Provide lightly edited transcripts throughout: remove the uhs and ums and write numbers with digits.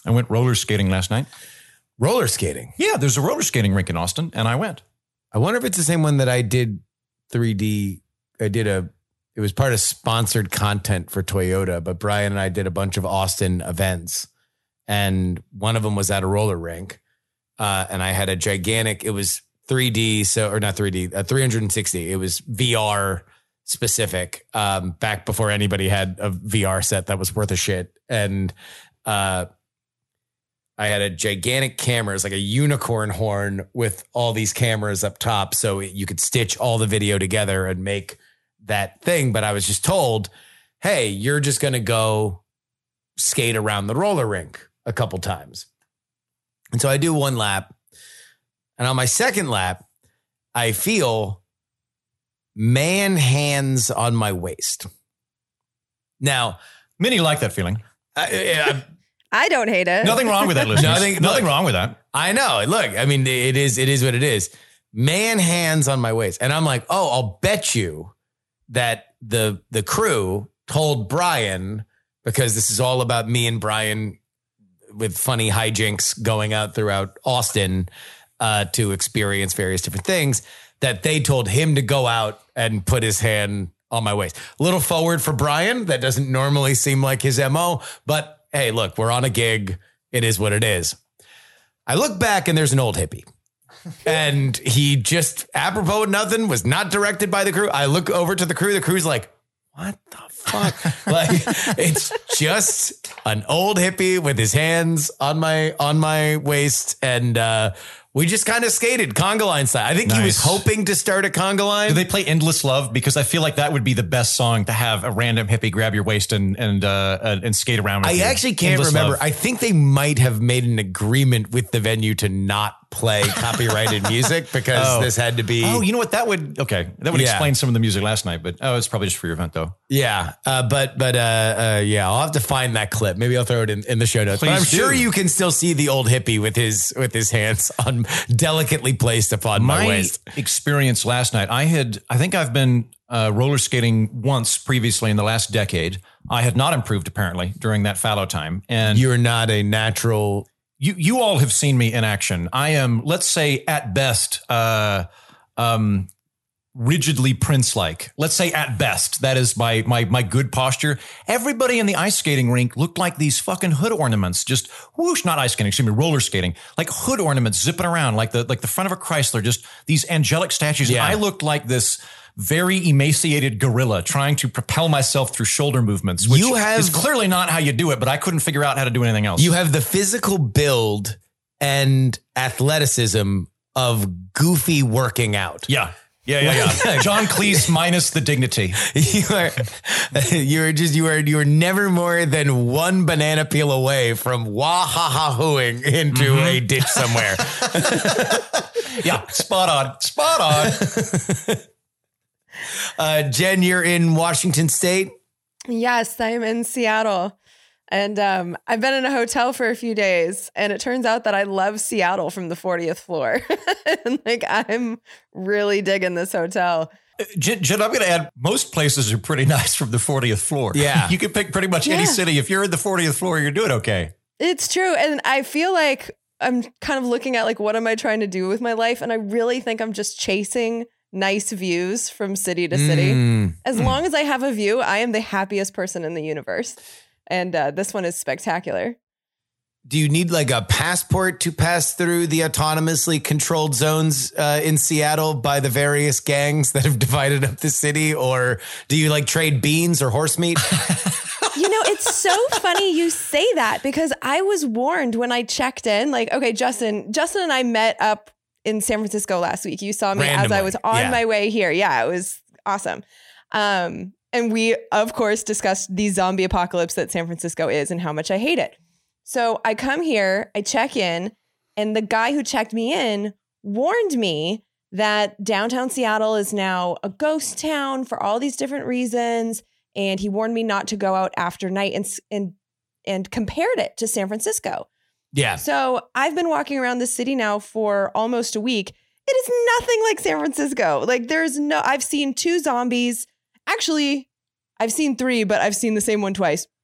I went roller skating last night. Roller skating? Yeah, there's a roller skating rink in Austin, and I went. I wonder if it's the same one that I did 3D. It was part of sponsored content for Toyota, but Brian and I did a bunch of Austin events, and one of them was at a roller rink. And I had a gigantic, it was 3D, or not 3D, 360. It was VR specific, back before anybody had a VR set that was worth a shit. And I had a gigantic camera. It's like a unicorn horn with all these cameras up top. So you could stitch all the video together and make that thing. But I was just told, hey, you're just going to go skate around the roller rink a couple times. And so I do one lap. And on my second lap, I feel man hands on my waist. Now, many like that feeling. I don't hate it. Nothing wrong with that, listeners. Nothing wrong with that. I know. Look, I mean, it is what it is. Man hands on my waist. And I'm like, oh, I'll bet you that the crew told Brian, because this is all about me and Brian with funny hijinks going out throughout Austin to experience various different things, that they told him to go out and put his hand on my waist. A little forward for Brian. That doesn't normally seem like his MO, but hey, look, we're on a gig. It is what it is. I look back and there's an old hippie. And he just, apropos of nothing, was not directed by the crew. I look over to the crew. The crew's like, what the fuck? Like, it's just an old hippie with his hands on my waist. And we just kind of skated conga line style. I think he was hoping to start a conga line. Do they play Endless Love? Because I feel like that would be the best song to have a random hippie grab your waist and skate around with. I actually can't remember. Love. I think they might have made an agreement with the venue to not play copyrighted music because this had to be. Oh, you know what? That would explain some of the music last night, but it's probably just for your event though. Yeah. But I'll have to find that clip. Maybe I'll throw it in the show notes. Please, but I'm sure you can still see the old hippie with his hands on delicately placed upon my waist. Experience last night. I think I've been roller skating once previously in the last decade. I had not improved apparently during that fallow time. And you're not a natural. You all have seen me in action. I am, let's say at best, rigidly Prince-like. Let's say at best, that is my good posture. Everybody in the ice skating rink looked like these fucking hood ornaments, just whoosh, not ice skating, excuse me, roller skating, like hood ornaments zipping around like the front of a Chrysler, just these angelic statues. Yeah. I looked like this very emaciated gorilla trying to propel myself through shoulder movements, which is clearly not how you do it, but I couldn't figure out how to do anything else. You have the physical build and athleticism of Goofy working out. Yeah. Yeah. John Cleese minus the dignity. You are never more than one banana peel away from wah-ha-ha-hooing into a ditch somewhere. Yeah, spot on. Jen, you're in Washington State? Yes, I'm in Seattle. And I've been in a hotel for a few days, and it turns out that I love Seattle from the 40th floor. And I'm really digging this hotel. Jen, I'm going to add, most places are pretty nice from the 40th floor. Yeah. You can pick pretty much any city. If you're in the 40th floor, you're doing okay. It's true. And I feel like I'm kind of looking at like, what am I trying to do with my life? And I really think I'm just chasing nice views from city to city. As long as I have a view, I am the happiest person in the universe. And this one is spectacular. Do you need like a passport to pass through the autonomously controlled zones in Seattle by the various gangs that have divided up the city? Or do you like trade beans or horse meat? You know, it's so funny you say that because I was warned when I checked in. Like, okay, Justin and I met up in San Francisco last week. You saw me randomly, as I was on my way here. Yeah, it was awesome. And we, of course, discussed the zombie apocalypse that San Francisco is and how much I hate it. So I come here, I check in, and the guy who checked me in warned me that downtown Seattle is now a ghost town for all these different reasons. And he warned me not to go out after night and compared it to San Francisco. Yeah. So I've been walking around the city now for almost a week. It is nothing like San Francisco. Like I've seen 2 zombies. Actually, I've seen 3, but I've seen the same one twice.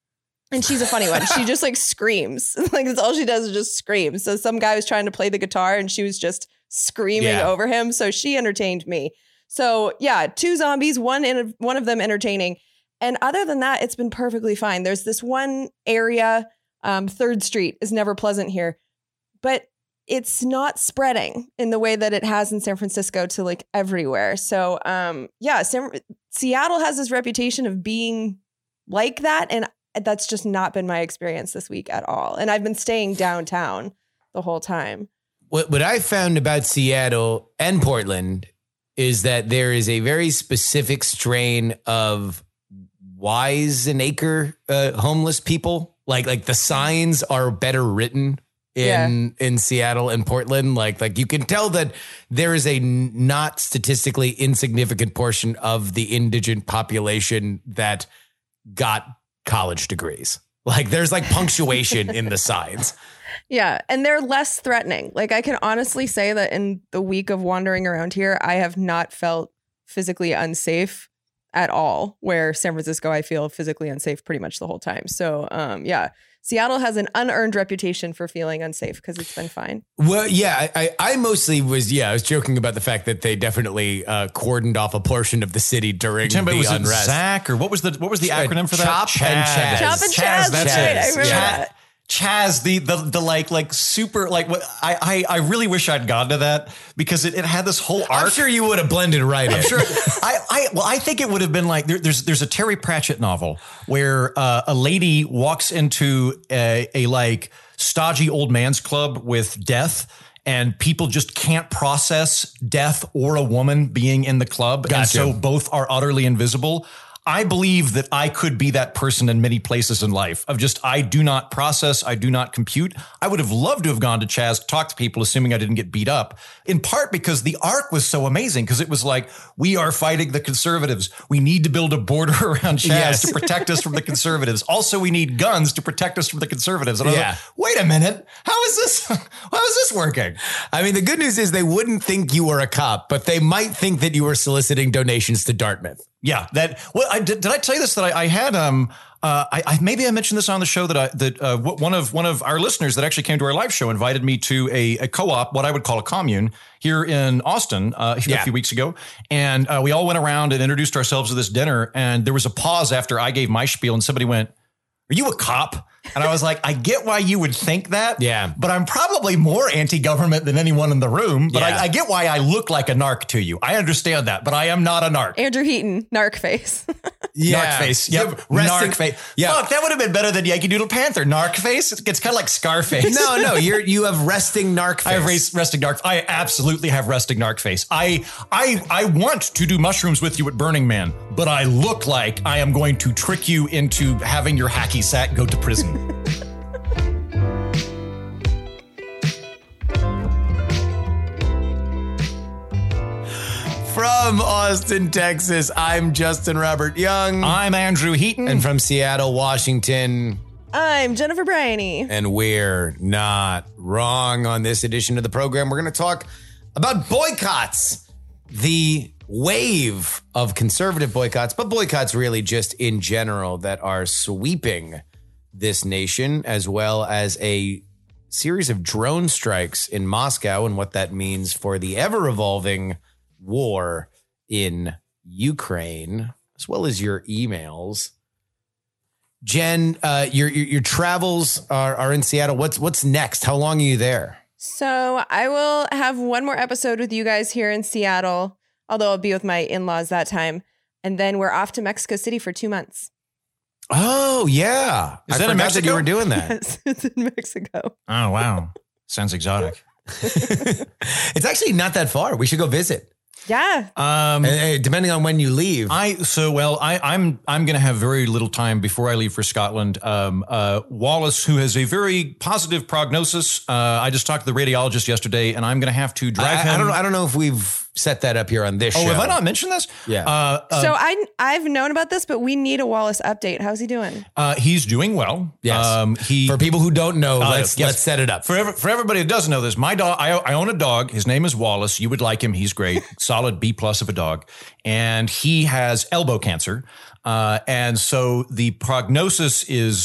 And she's a funny one. She just like screams. Like that's all she does is just scream. So some guy was trying to play the guitar and she was just screaming over him. So she entertained me. So yeah, 2 zombies, one of them entertaining. And other than that, it's been perfectly fine. There's this one area, 3rd Street is never pleasant here, but it's not spreading in the way that it has in San Francisco to like everywhere. So Seattle has this reputation of being like that. And that's just not been my experience this week at all. And I've been staying downtown the whole time. What I found about Seattle and Portland is that there is a very specific strain of Wiseacre homeless people. Like the signs are better written in Seattle and Portland. Like you can tell that there is a not statistically insignificant portion of the indigent population that got college degrees. Like there's like punctuation in the signs. Yeah. And they're less threatening. Like I can honestly say that in the week of wandering around here, I have not felt physically unsafe at all, where San Francisco, I feel physically unsafe pretty much the whole time. So Seattle has an unearned reputation for feeling unsafe because it's been fine. Well, yeah, I mostly was, I was joking about the fact that they definitely cordoned off a portion of the city during the unrest. Zach, or what was the acronym for that? Chop and Chaz. Chop and Chaz. That's right. I remember that. Chaz, the like super like what I really wish I'd gone to that because it had this whole arc. I'm sure you would have blended right in. I'm sure. I think it would have been like there's a Terry Pratchett novel where a lady walks into a like stodgy old man's club with death. And people just can't process death or a woman being in the club. Gotcha. And so both are utterly invisible. I believe that I could be that person in many places in life of just, I do not process, I do not compute. I would have loved to have gone to Chaz, talked to people, assuming I didn't get beat up, in part because the arc was so amazing, because it was like, we are fighting the conservatives. We need to build a border around Chaz to protect us from the conservatives. Also, we need guns to protect us from the conservatives. And I was like, wait a minute, how is this working? I mean, the good news is they wouldn't think you were a cop, but they might think that you were soliciting donations to Dartmouth. Yeah, did I tell you this, that I had maybe I mentioned this on the show that one of our listeners that actually came to our live show invited me to a co-op, what I would call a commune here in Austin a few weeks ago, and we all went around and introduced ourselves to this dinner, and there was a pause after I gave my spiel, and somebody went, "Are you a cop?" And I was like, I get why you would think that. Yeah. But I'm probably more anti-government than anyone in the room. But I get why I look like a narc to you. I understand that, but I am not a narc. Andrew Heaton, narc face. Narc face. Yep. Narc face. Yeah. Fuck, that would have been better than Yankee Doodle Panther. Narc face. It's kind of like Scarface. No, you have resting narc face. I have resting narc. I absolutely have resting narc face. I want to do mushrooms with you at Burning Man, but I look like I am going to trick you into having your hacky sack go to prison. From Austin, Texas, I'm Justin Robert Young. I'm Andrew Heaton. And from Seattle, Washington, I'm Jennifer Bryany. And we're not wrong on this edition of the program. We're going to talk about boycotts, the wave of conservative boycotts, but boycotts really just in general that are sweeping this nation, as well as a series of drone strikes in Moscow and what that means for the ever-evolving war in Ukraine, as well as your emails. Jen, your travels are in Seattle. What's next? How long are you there? So I will have one more episode with you guys here in Seattle, although I'll be with my in-laws that time. And then we're off to Mexico City for 2 months. Oh, yeah. Is that in Mexico? That you were doing that. Yes, it's in Mexico. Oh, wow. Sounds exotic. It's actually not that far. We should go visit. Yeah. Depending on when you leave. I'm going to have very little time before I leave for Scotland. Wallace, who has a very positive prognosis. I just talked to the radiologist yesterday, and I'm going to have to drive him. I don't know if we've set that up here on this show. Oh, have I not mentioned this? Yeah. So I've known about this, but we need a Wallace update. How's he doing? He's doing well. Yes. For people who don't know, let's set it up. For everybody who doesn't know this, my dog, I own a dog. His name is Wallace. You would like him. He's great. Solid B+ of a dog. And he has elbow cancer. And so the prognosis is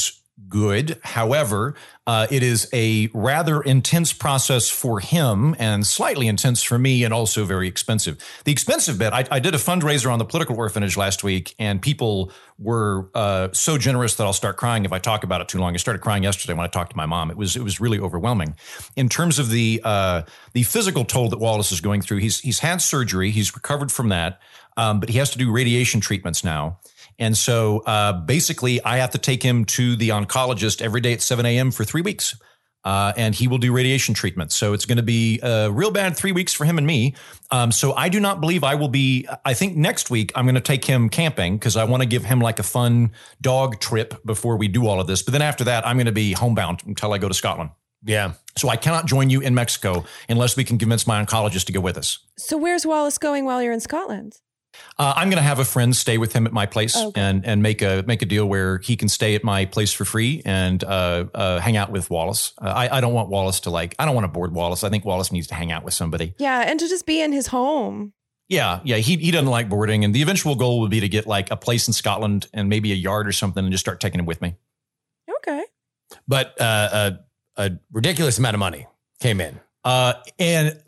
good. However, it is a rather intense process for him and slightly intense for me, and also very expensive. The expensive bit, I did a fundraiser on the political orphanage last week, and people were so generous that I'll start crying if I talk about it too long. I started crying yesterday when I talked to my mom. It was really overwhelming. In terms of the physical toll that Wallace is going through, he's had surgery, he's recovered from that, but he has to do radiation treatments now. And so basically, I have to take him to the oncologist every day at 7 a.m. for 3 weeks. And he will do radiation treatment. So it's going to be a real bad 3 weeks for him and me. So I do not believe I will be. I think next week I'm going to take him camping because I want to give him like a fun dog trip before we do all of this. But then after that, I'm going to be homebound until I go to Scotland. Yeah. So I cannot join you in Mexico unless we can convince my oncologist to go with us. So where's Wallace going while you're in Scotland? I'm going to have a friend stay with him at my place and make a deal where he can stay at my place for free and hang out with Wallace. I don't want Wallace to I don't want to board Wallace. I think Wallace needs to hang out with somebody. Yeah, and to just be in his home. Yeah. He doesn't like boarding, and the eventual goal would be to get like a place in Scotland and maybe a yard or something and just start taking him with me. Okay. But a ridiculous amount of money came in. And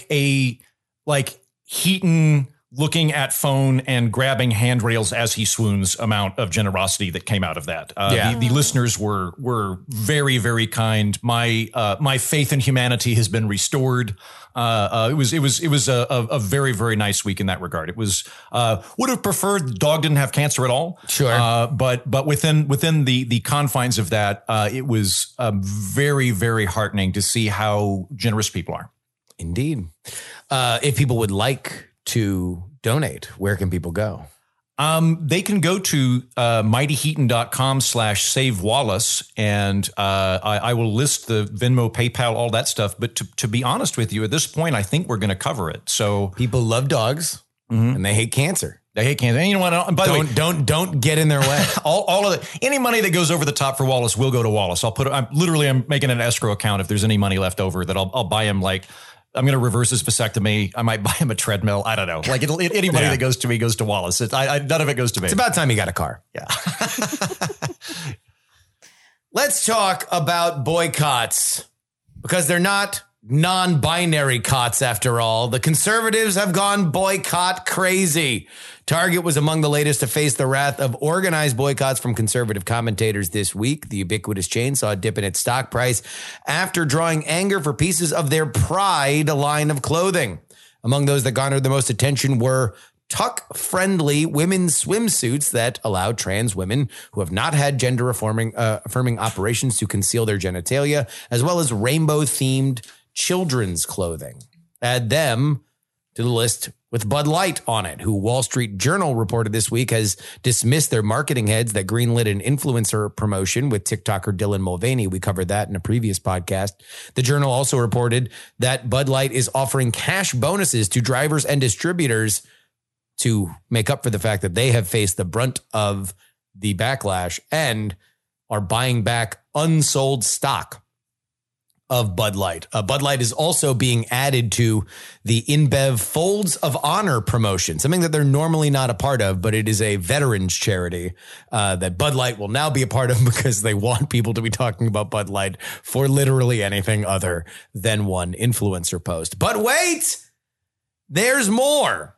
Heaton looking at phone and grabbing handrails as he swoons amount of generosity that came out of that. The listeners were very, very kind. My faith in humanity has been restored. It was a very, very nice week in that regard. It was, would have preferred the dog didn't have cancer at all. Sure. But within the confines of that, it was very, very heartening to see how generous people are. Indeed. If people would like to donate, where can people go? They can go to mightyheaton.com/save Wallace, and I will list the Venmo, PayPal, all that stuff. But to be honest with you, at this point, I think we're going to cover it. So people love dogs and they hate cancer. They hate cancer. And you know what? By the way, don't get in their way. all of it. Any money that goes over the top for Wallace will go to Wallace. I'm making an escrow account. If there's any money left over, that I'll buy him I'm going to reverse his vasectomy. I might buy him a treadmill. I don't know. Any money that goes to me goes to Wallace. None of it goes to me. It's about time he got a car. Yeah. Let's talk about boycotts, because they're not non-binary cots after all. The conservatives have gone boycott crazy. Target was among the latest to face the wrath of organized boycotts from conservative commentators this week. The ubiquitous chain saw a dip in its stock price after drawing anger for pieces of their Pride line of clothing. Among those that garnered the most attention were tuck-friendly women's swimsuits that allow trans women who have not had gender-affirming operations to conceal their genitalia, as well as rainbow-themed children's clothing. Add them to the list with Bud Light on it, who Wall Street Journal reported this week has dismissed their marketing heads that greenlit an influencer promotion with TikToker Dylan Mulvaney. We covered that in a previous podcast. The Journal also reported that Bud Light is offering cash bonuses to drivers and distributors to make up for the fact that they have faced the brunt of the backlash and are buying back unsold stock of Bud Light. Bud Light is also being added to the InBev Folds of Honor promotion, something that they're normally not a part of, but it is a veterans charity that Bud Light will now be a part of because they want people to be talking about Bud Light for literally anything other than one influencer post. But wait, there's more.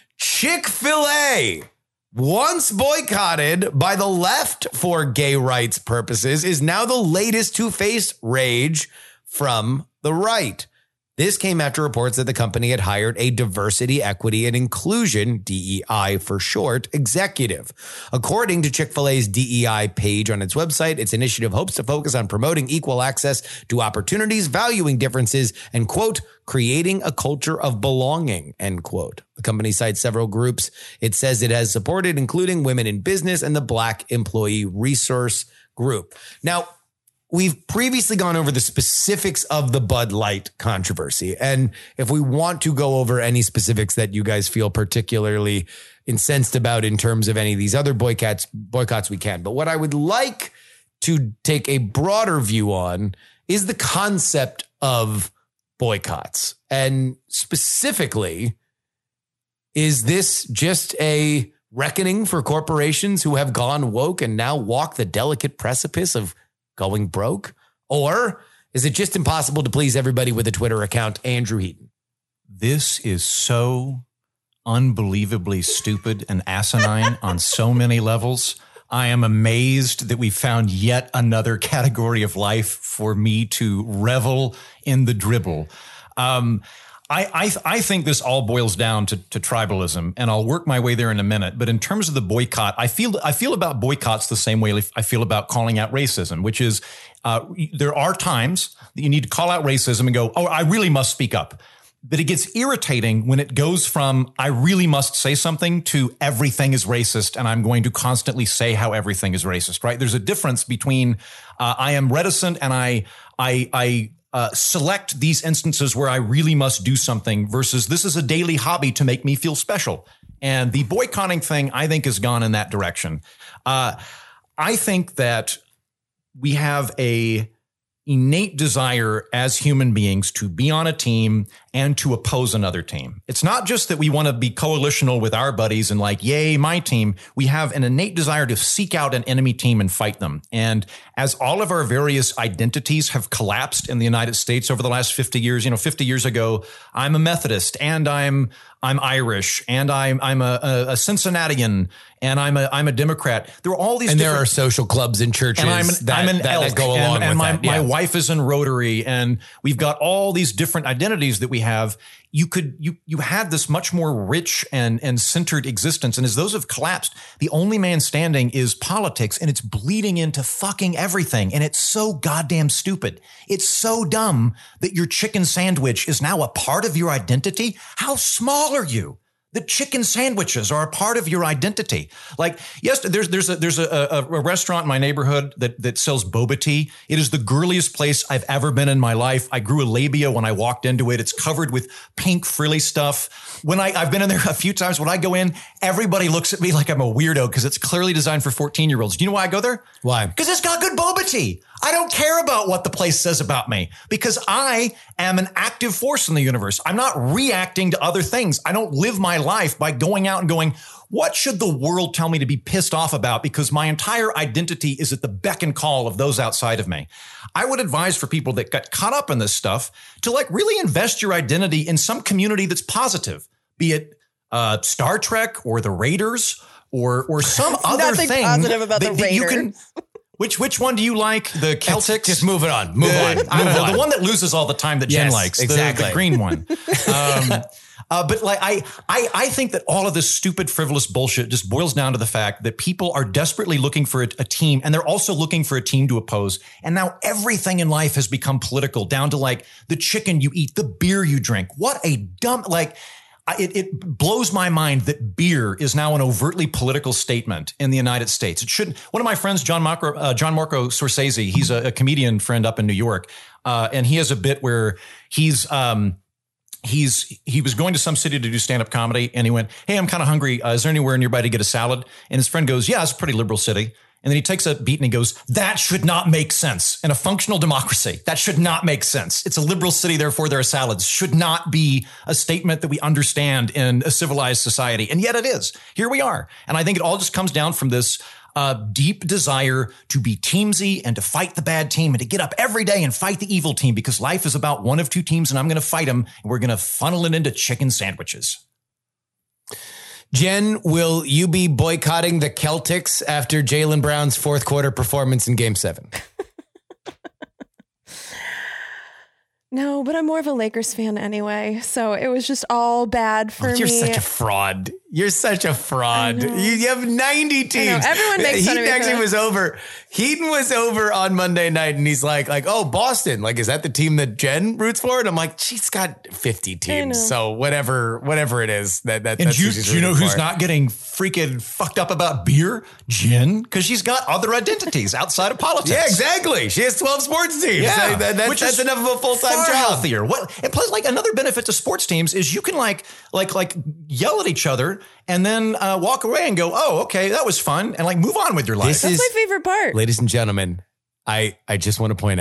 Chick-fil-A, once boycotted by the left for gay rights purposes, is now the latest to face rage from the right. This came after reports that the company had hired a diversity, equity, and inclusion, DEI for short, executive. According to Chick-fil-A's DEI page on its website, its initiative hopes to focus on promoting equal access to opportunities, valuing differences, and, quote, creating a culture of belonging, end quote. The company cites several groups it says it has supported, including Women in Business and the Black Employee Resource Group. Now, we've previously gone over the specifics of the Bud Light controversy. And if we want to go over any specifics that you guys feel particularly incensed about in terms of any of these other boycotts, we can. But what I would like to take a broader view on is the concept of boycotts. And specifically, is this just a reckoning for corporations who have gone woke and now walk the delicate precipice of going broke? Or is it just impossible to please everybody with a Twitter account, Andrew Heaton? This is so unbelievably stupid and asinine on so many levels. I am amazed that we found yet another category of life for me to revel in the dribble. I think this all boils down to tribalism, and I'll work my way there in a minute. But in terms of the boycott, I feel about boycotts the same way I feel about calling out racism, which is there are times that you need to call out racism and go, oh, I really must speak up. But it gets irritating when it goes from I really must say something to everything is racist and I'm going to constantly say how everything is racist, right? There's a difference between I am reticent and I select these instances where I really must do something versus this is a daily hobby to make me feel special. And the boycotting thing, I think, has gone in that direction. I think that we have a innate desire as human beings to be on a team and to oppose another team. It's not just that we want to be coalitional with our buddies and like, yay, my team. We have an innate desire to seek out an enemy team and fight them. And as all of our various identities have collapsed in the United States over the last 50 years, 50 years ago, I'm a Methodist and I'm Irish and I'm a Cincinnatian and I'm a Democrat. There are all these, and there are social clubs and churches that go along with that. My wife is in Rotary, and we've got all these different identities that we have. You had this much more rich and centered existence. And as those have collapsed, the only man standing is politics, and it's bleeding into fucking everything. And it's so goddamn stupid. It's so dumb that your chicken sandwich is now a part of your identity. How small are you? The chicken sandwiches are a part of your identity. Like, yes, there's a restaurant in my neighborhood that sells boba tea. It is the girliest place I've ever been in my life. I grew a labia when I walked into it. It's covered with pink frilly stuff. When I've been in there a few times, when I go in, everybody looks at me like I'm a weirdo because it's clearly designed for 14-year-olds. Do you know why I go there? Why? Because it's got good boba tea. I don't care about what the place says about me because I am an active force in the universe. I'm not reacting to other things. I don't live my life by going out and going, what should the world tell me to be pissed off about? Because my entire identity is at the beck and call of those outside of me. I would advise for people that got caught up in this stuff to like really invest your identity in some community that's positive, be it Star Trek or the Raiders or some other thing. Nothing positive about the Raiders. You can, Which one do you like? The Celtics? Just move it on. Move on. The one that loses all the time that Jen likes. Exactly. The green one. But like I think that all of this stupid, frivolous bullshit just boils down to the fact that people are desperately looking for a team, and they're also looking for a team to oppose. And now everything in life has become political, down to like the chicken you eat, the beer you drink. What a dumb, like, it blows my mind that beer is now an overtly political statement in the United States. It shouldn't. One of my friends, John Marco Scorsese, he's a comedian friend up in New York, and he has a bit where he was going to some city to do stand-up comedy, and he went, "Hey, I'm kind of hungry. Is there anywhere nearby to get a salad?" And his friend goes, "Yeah, it's a pretty liberal city." And then he takes a beat and he goes, "That should not make sense in a functional democracy. That should not make sense. It's a liberal city, therefore there are salads. Should not be a statement that we understand in a civilized society." And yet it is. Here we are. And I think it all just comes down from this deep desire to be teamsy and to fight the bad team and to get up every day and fight the evil team, because life is about one of two teams and I'm going to fight them, and we're going to funnel it into chicken sandwiches. Jen, will you be boycotting the Celtics after Jaylen Brown's fourth quarter performance in Game 7? No, but I'm more of a Lakers fan anyway, so it was just all bad for me. You're such a fraud. You're such a fraud. You have 90 teams. Everyone makes fun of me. Heaton was over on Monday night, and he's like, oh, Boston. Like, is that the team that Jen roots for? And I'm like, she's got 50 teams. So whatever it is. That's you know who's not getting freaking fucked up about beer? Jen, because she's got other identities outside of politics. Yeah, exactly. She has 12 sports teams. Yeah, that's enough of a full-time job. Healthier. And plus, like, another benefit to sports teams is you can like yell at each other and then walk away and go, "Oh, okay, that was fun," and like move on with your life. That's my favorite part. Ladies and gentlemen, I just want to point out,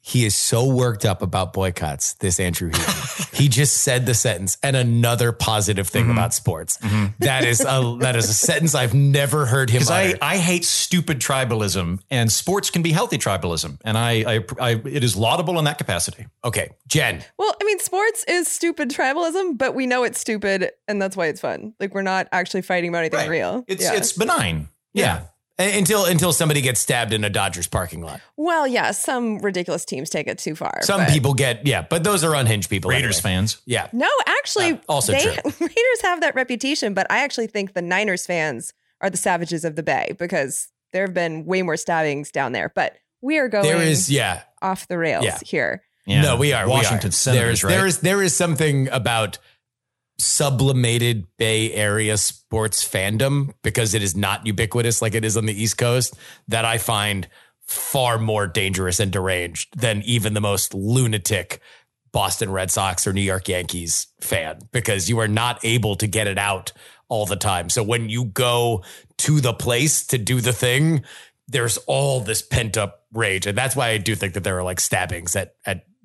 He is so worked up about boycotts, this Andrew Heaton. He just said the sentence, and another positive thing about sports. That is a sentence I've never heard him utter. I hate stupid tribalism, and sports can be healthy tribalism. And it is laudable in that capacity. Okay, Jen. Well, I mean, sports is stupid tribalism, but we know it's stupid, and that's why it's fun. Like, we're not actually fighting about anything real. It's benign. Yeah. Until somebody gets stabbed in a Dodgers parking lot. Well, yeah, some ridiculous teams take it too far. Some people but those are unhinged people. Raiders fans. Yeah. No, actually, also true. Raiders have that reputation, but I actually think the Niners fans are the savages of the Bay because there have been way more stabbings down there. But we are going off the rails here. Yeah. No, we are. Washington Senators, right? There is something about sublimated Bay Area sports fandom, because it is not ubiquitous like it is on the East Coast, that I find far more dangerous and deranged than even the most lunatic Boston Red Sox or New York Yankees fan, because you are not able to get it out all the time. So when you go to the place to do the thing, there's all this pent up rage. And that's why I do think that there are like stabbings at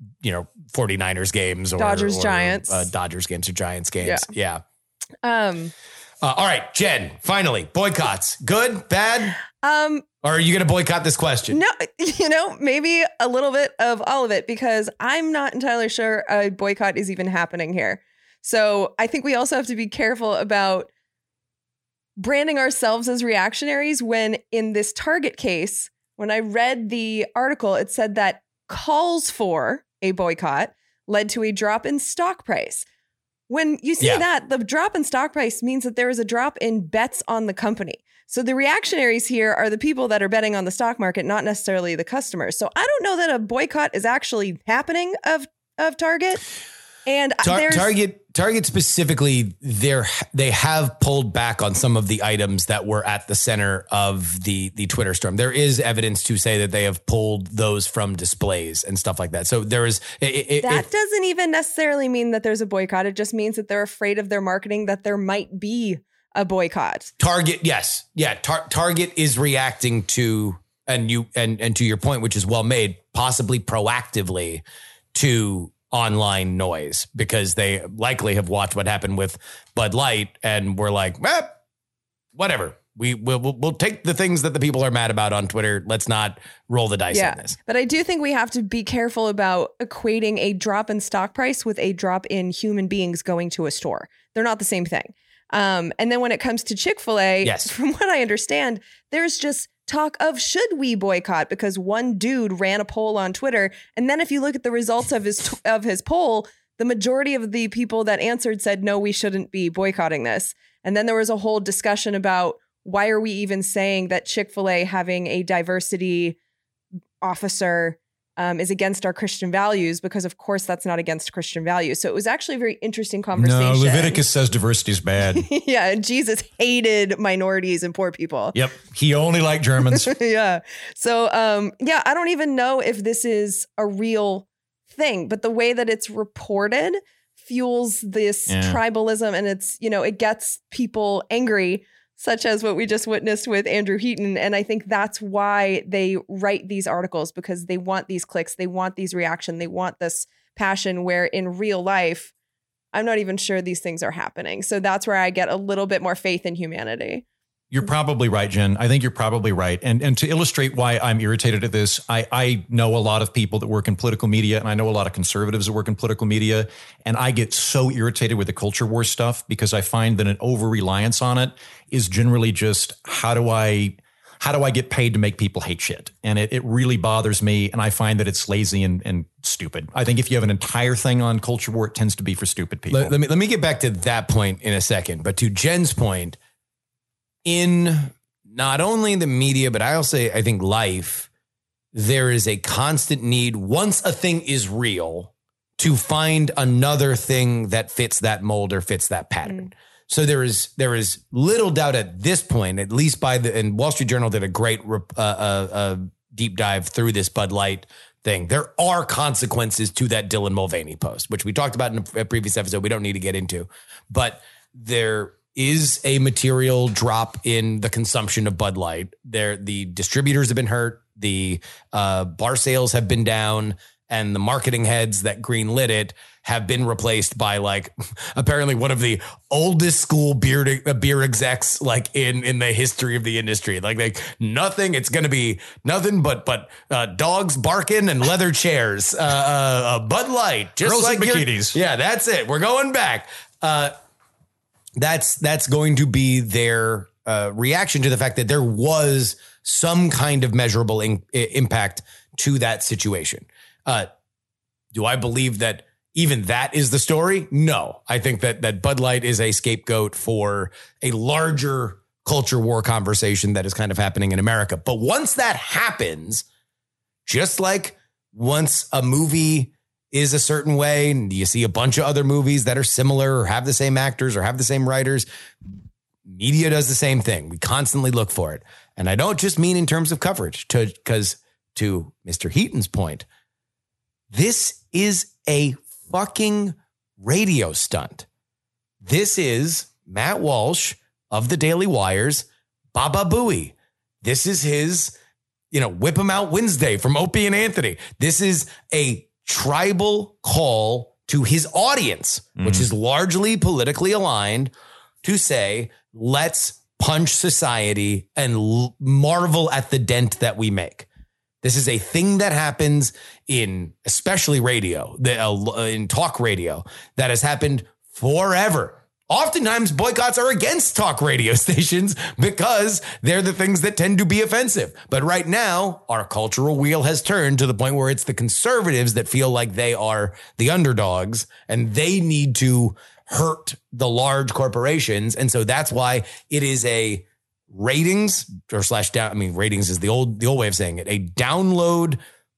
49ers games or Dodgers Giants games or Giants games. Yeah. All right, Jen, finally, boycotts. Good, bad? Or are you going to boycott this question? No, maybe a little bit of all of it, because I'm not entirely sure a boycott is even happening here. So I think we also have to be careful about branding ourselves as reactionaries when in this Target case, when I read the article, it said that calls for a boycott led to a drop in stock price. When you see that, the drop in stock price means that there is a drop in bets on the company. So the reactionaries here are the people that are betting on the stock market, not necessarily the customers. So I don't know that a boycott is actually happening of Target. And Target specifically, they have pulled back on some of the items that were at the center of the Twitter storm. There is evidence to say that they have pulled those from displays and stuff like that. So there is that doesn't even necessarily mean that there's a boycott. It just means that they're afraid of their marketing, that there might be a boycott. Target, yes, yeah. Target is reacting to and to your point, which is well made, possibly proactively to online noise, because they likely have watched what happened with Bud Light and were like, whatever. We'll take the things that the people are mad about on Twitter. Let's not roll the dice on this. But I do think we have to be careful about equating a drop in stock price with a drop in human beings going to a store. They're not the same thing. And then when it comes to Chick-fil-A, from what I understand, there's just talk of should we boycott, because one dude ran a poll on Twitter. And then if you look at the results of his poll, the majority of the people that answered said, no, we shouldn't be boycotting this. And then there was a whole discussion about why are we even saying that Chick-fil-A having a diversity officer is against our Christian values, because of course that's not against Christian values. So it was actually a very interesting conversation. No, Leviticus says diversity is bad. Yeah, and Jesus hated minorities and poor people. Yep, he only liked Germans. Yeah. So I don't even know if this is a real thing, but the way that it's reported fuels this tribalism, and it's, it gets people angry, such as what we just witnessed with Andrew Heaton. And I think that's why they write these articles, because they want these clicks, they want these reaction, they want this passion, where in real life, I'm not even sure these things are happening. So that's where I get a little bit more faith in humanity. You're probably right, Jen. I think you're probably right. And to illustrate why I'm irritated at this, I know a lot of people that work in political media, and I know a lot of conservatives that work in political media. And I get so irritated with the culture war stuff, because I find that an over-reliance on it is generally just, how do I get paid to make people hate shit? And it really bothers me. And I find that it's lazy and stupid. I think if you have an entire thing on culture war, it tends to be for stupid people. Let me get back to that point in a second. But to Jen's point, in not only the media, but I think life, there is a constant need, once a thing is real, to find another thing that fits that mold or fits that pattern. So there is little doubt at this point, at least and Wall Street Journal did a great deep dive through this Bud Light thing. There are consequences to that Dylan Mulvaney post, which we talked about in a previous episode. We don't need to get into, but there is a material drop in the consumption of Bud Light. The distributors have been hurt. The bar sales have been down, and the marketing heads that greenlit it have been replaced by like apparently one of the oldest school beer execs like in the history of the industry. Like nothing. It's going to be nothing but dogs barking and leather chairs, Bud Light, just girls like in bikinis. Yeah, that's it. We're going back. That's going to be their reaction to the fact that there was some kind of measurable impact to that situation. Do I believe that even that is the story? No, I think that Bud Light is a scapegoat for a larger culture war conversation that is kind of happening in America. But once that happens, just like once a movie is a certain way, and you see a bunch of other movies that are similar or have the same actors or have the same writers, media does the same thing. We constantly look for it. And I don't just mean in terms of coverage, because to Mr. Heaton's point, this is a fucking radio stunt. This is Matt Walsh of the Daily Wire's Baba Booey. This is his, Whip 'em Out Wednesday from Opie and Anthony. This is a tribal call to his audience, which is largely politically aligned, to say, let's punch society and marvel at the dent that we make. This is a thing that happens in especially radio, in talk radio, that has happened forever. Oftentimes, boycotts are against talk radio stations because they're the things that tend to be offensive. But right now, our cultural wheel has turned to the point where it's the conservatives that feel like they are the underdogs and they need to hurt the large corporations. And so that's why it is a ratings or slash down. I mean, ratings is the old way of saying it, a download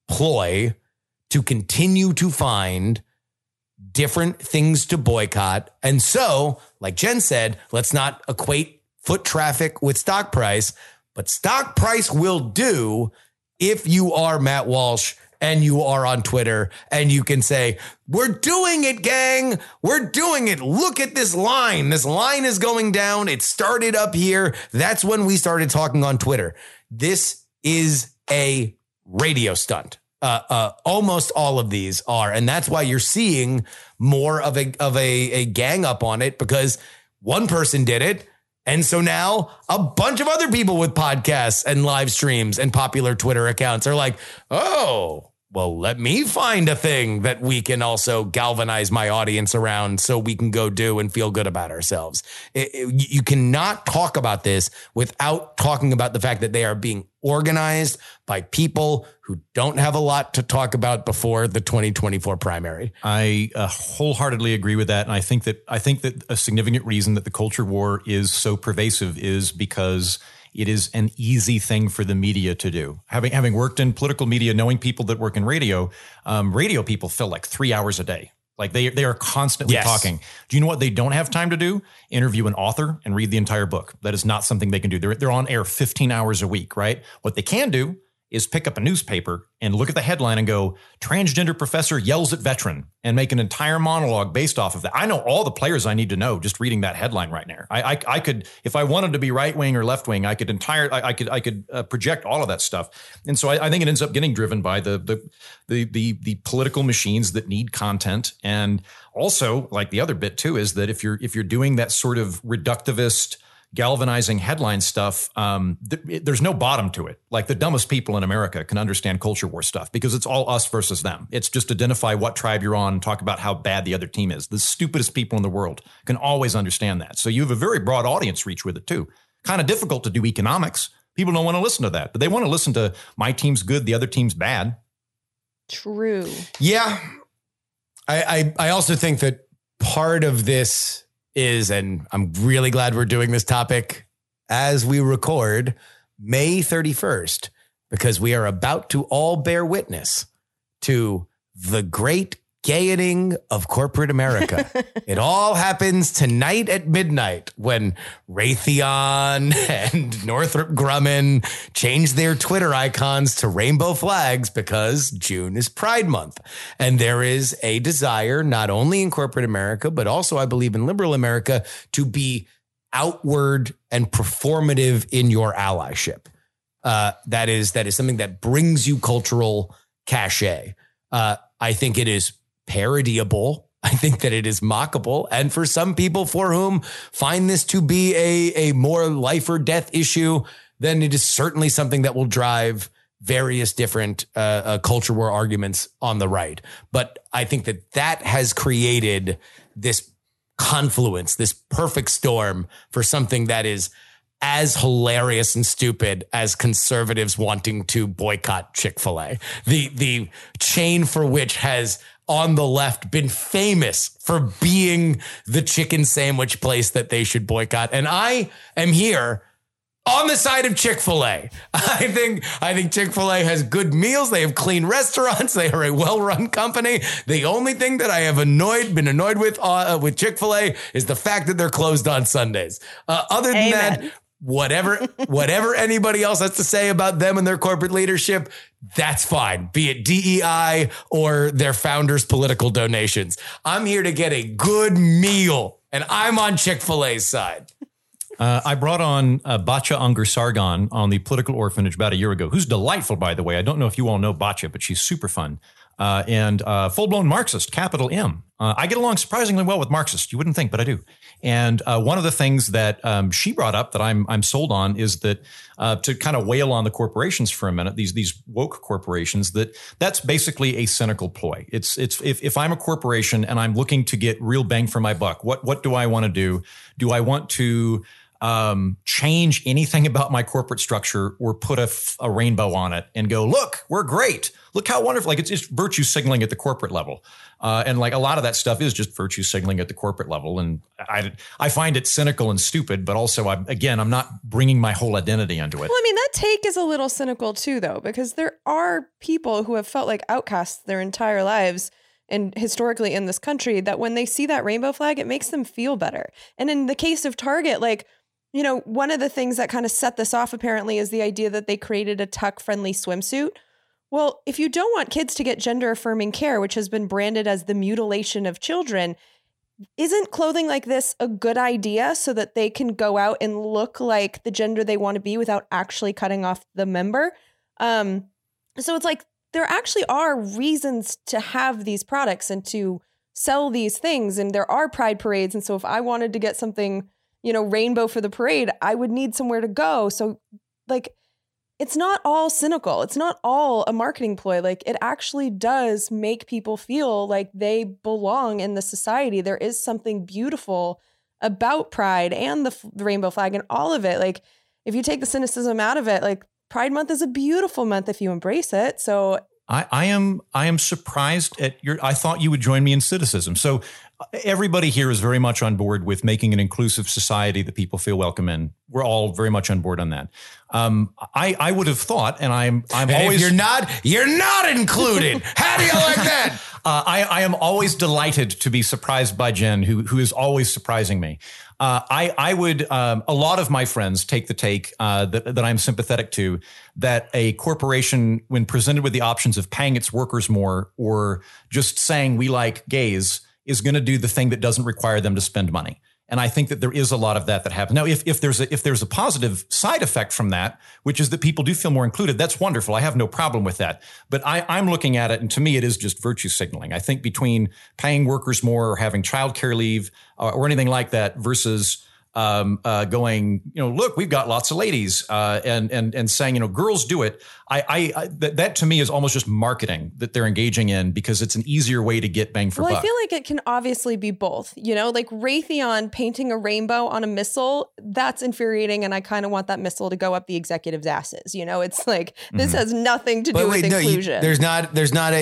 ploy to continue to find different things to boycott. And so, like Jen said, let's not equate foot traffic with stock price, but stock price will do if you are Matt Walsh and you are on Twitter and you can say, we're doing it, gang. We're doing it. Look at this line. This line is going down. It started up here. That's when we started talking on Twitter. This is a radio stunt. Almost all of these are. And that's why you're seeing more of a gang up on it, because one person did it. And so now a bunch of other people with podcasts and live streams and popular Twitter accounts are like, oh, well, let me find a thing that we can also galvanize my audience around so we can go do and feel good about ourselves. You cannot talk about this without talking about the fact that they are being organized by people who don't have a lot to talk about before the 2024 primary. I wholeheartedly agree with that. And I think that a significant reason that the culture war is so pervasive is because it is an easy thing for the media to do. Having worked in political media, knowing people that work in radio people fill like 3 hours a day. Like they are constantly talking. Do you know what they don't have time to do? Interview an author and read the entire book. That is not something they can do. They're on air 15 hours a week, right? What they can do is pick up a newspaper and look at the headline and go, transgender professor yells at veteran, and make an entire monologue based off of that. I know all the players I need to know just reading that headline right now. I could, if I wanted to be right wing or left wing, I could project all of that stuff. And so I think it ends up getting driven by the political machines that need content. And also, like the other bit too, is that if you're doing that sort of reductivist, galvanizing headline stuff, there's no bottom to it. Like the dumbest people in America can understand culture war stuff because it's all us versus them. It's just identify what tribe you're on, talk about how bad the other team is. The stupidest people in the world can always understand that. So you have a very broad audience reach with it too. Kind of difficult to do economics. People don't want to listen to that, but they want to listen to my team's good, the other team's bad. True. Yeah. I also think that part of this is, and I'm really glad we're doing this topic as we record May 31st, because we are about to all bear witness to the great gayening of corporate America. It all happens tonight at midnight when Raytheon and Northrop Grumman change their Twitter icons to rainbow flags because June is Pride Month. And there is a desire, not only in corporate America, but also I believe in liberal America, to be outward and performative in your allyship. that is something that brings you cultural cachet. I think it is parodyable. I think that it is mockable. And for some people for whom find this to be a more life or death issue, then it is certainly something that will drive various different culture war arguments on the right. But I think that has created this confluence, this perfect storm for something that is as hilarious and stupid as conservatives wanting to boycott Chick-fil-A. The chain for which has on the left been famous for being the chicken sandwich place that they should boycott. And I am here on the side of Chick-fil-A. I think Chick-fil-A has good meals. They have clean restaurants. They are a well-run company. The only thing that I have been annoyed with Chick-fil-A is the fact that they're closed on Sundays. Other than that, whatever anybody else has to say about them and their corporate leadership, that's fine. Be it DEI or their founders' political donations. I'm here to get a good meal, and I'm on Chick-fil-A's side. I brought on Batya Ungar-Sargon on the Political Orphanage about a year ago, who's delightful, by the way. I don't know if you all know Batya, but she's super fun. And full-blown Marxist, capital M. I get along surprisingly well with Marxists. You wouldn't think, but I do. And one of the things that she brought up that I'm sold on is that to kind of wail on the corporations for a minute, these woke corporations, that's basically a cynical ploy. It's if I'm a corporation and I'm looking to get real bang for my buck, what do I want to do? Do I want to change anything about my corporate structure or put a rainbow on it and go, look, we're great. Look how wonderful. Like it's virtue signaling at the corporate level. And like a lot of that stuff is just virtue signaling at the corporate level. And I find it cynical and stupid, but also I'm not bringing my whole identity into it. Well, I mean, that take is a little cynical too, though, because there are people who have felt like outcasts their entire lives and historically in this country that when they see that rainbow flag, it makes them feel better. And in the case of Target, like, you know, one of the things that kind of set this off apparently is the idea that they created a tuck-friendly swimsuit. Well, if you don't want kids to get gender-affirming care, which has been branded as the mutilation of children, isn't clothing like this a good idea so that they can go out and look like the gender they want to be without actually cutting off the member? So it's like there actually are reasons to have these products and to sell these things, and there are pride parades. And so if I wanted to get something, you know, rainbow for the parade, I would need somewhere to go. So like, it's not all cynical. It's not all a marketing ploy. Like it actually does make people feel like they belong in the society. There is something beautiful about pride and the rainbow flag and all of it. Like if you take the cynicism out of it, like Pride Month is a beautiful month if you embrace it. So I am surprised at I thought you would join me in cynicism. So everybody here is very much on board with making an inclusive society that people feel welcome in. We're all very much on board on that. I would have thought, and I'm always, if you're not included. How do you like that? I am always delighted to be surprised by Jen, who is always surprising me. I would, a lot of my friends take the take that I'm sympathetic to, that a corporation, when presented with the options of paying its workers more or just saying we like gays, is going to do the thing that doesn't require them to spend money. And I think that there is a lot of that happens. Now, if there's a positive side effect from that, which is that people do feel more included, that's wonderful. I have no problem with that. But I'm looking at it, and to me, it is just virtue signaling. I think between paying workers more or having childcare leave or anything like that versus going, look, we've got lots of ladies and saying, girls do it. That to me is almost just marketing that they're engaging in because it's an easier way to get bang for buck. I feel like it can obviously be both, like Raytheon painting a rainbow on a missile. That's infuriating. And I kind of want that missile to go up the executives' asses. It's like, this has nothing to do with inclusion. There's not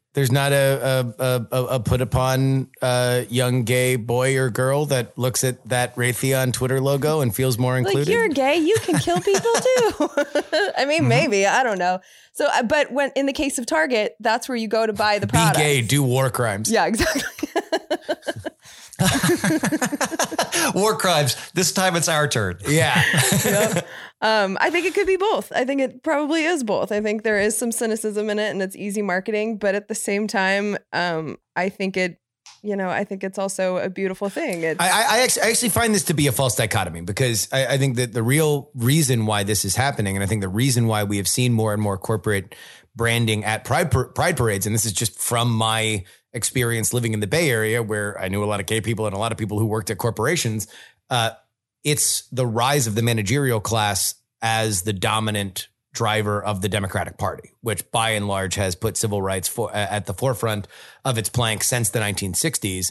a put upon young gay boy or girl that looks at that Raytheon Twitter logo and feels more included. Like, you're gay, you can kill people too. I mean, maybe, I don't know. So, but when in the case of Target, that's where you go to buy the product. Be gay, do war crimes. Yeah, exactly. War crimes. This time it's our turn. Yeah. Yep. I think it could be both. I think it probably is both. I think there is some cynicism in it and it's easy marketing, but at the same time, I think it I think it's also a beautiful thing. I actually find this to be a false dichotomy, because I think that the real reason why this is happening, and I think the reason why we have seen more and more corporate branding at pride parades, and this is just from my experience living in the Bay Area, where I knew a lot of gay people and a lot of people who worked at corporations, it's the rise of the managerial class as the dominant driver of the Democratic Party, which by and large has put civil rights at the forefront of its plank since the 1960s.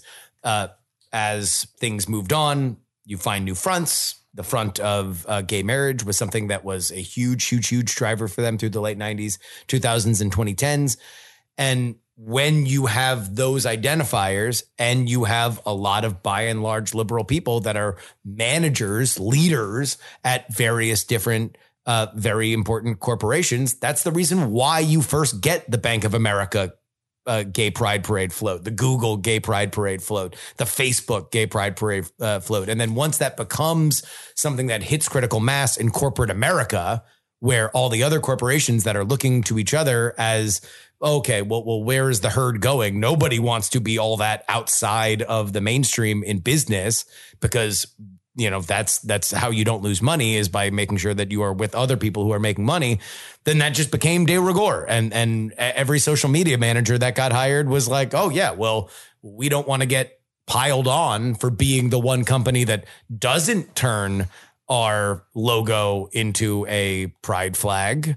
As things moved on, you find new fronts. The front of gay marriage was something that was a huge driver for them through the late 90s, 2000s, and 2010s. And when you have those identifiers and you have a lot of by and large liberal people that are managers, leaders at various different very important corporations, that's the reason why you first get the Bank of America Gay Pride Parade float, the Google Gay Pride Parade float, the Facebook Gay Pride Parade float. And then once that becomes something that hits critical mass in corporate America, where all the other corporations that are looking to each other as, okay, well, where is the herd going? Nobody wants to be all that outside of the mainstream in business, because that's how you don't lose money, is by making sure that you are with other people who are making money. Then that just became de rigueur. And every social media manager that got hired was like, oh yeah, well, we don't want to get piled on for being the one company that doesn't turn our logo into a pride flag.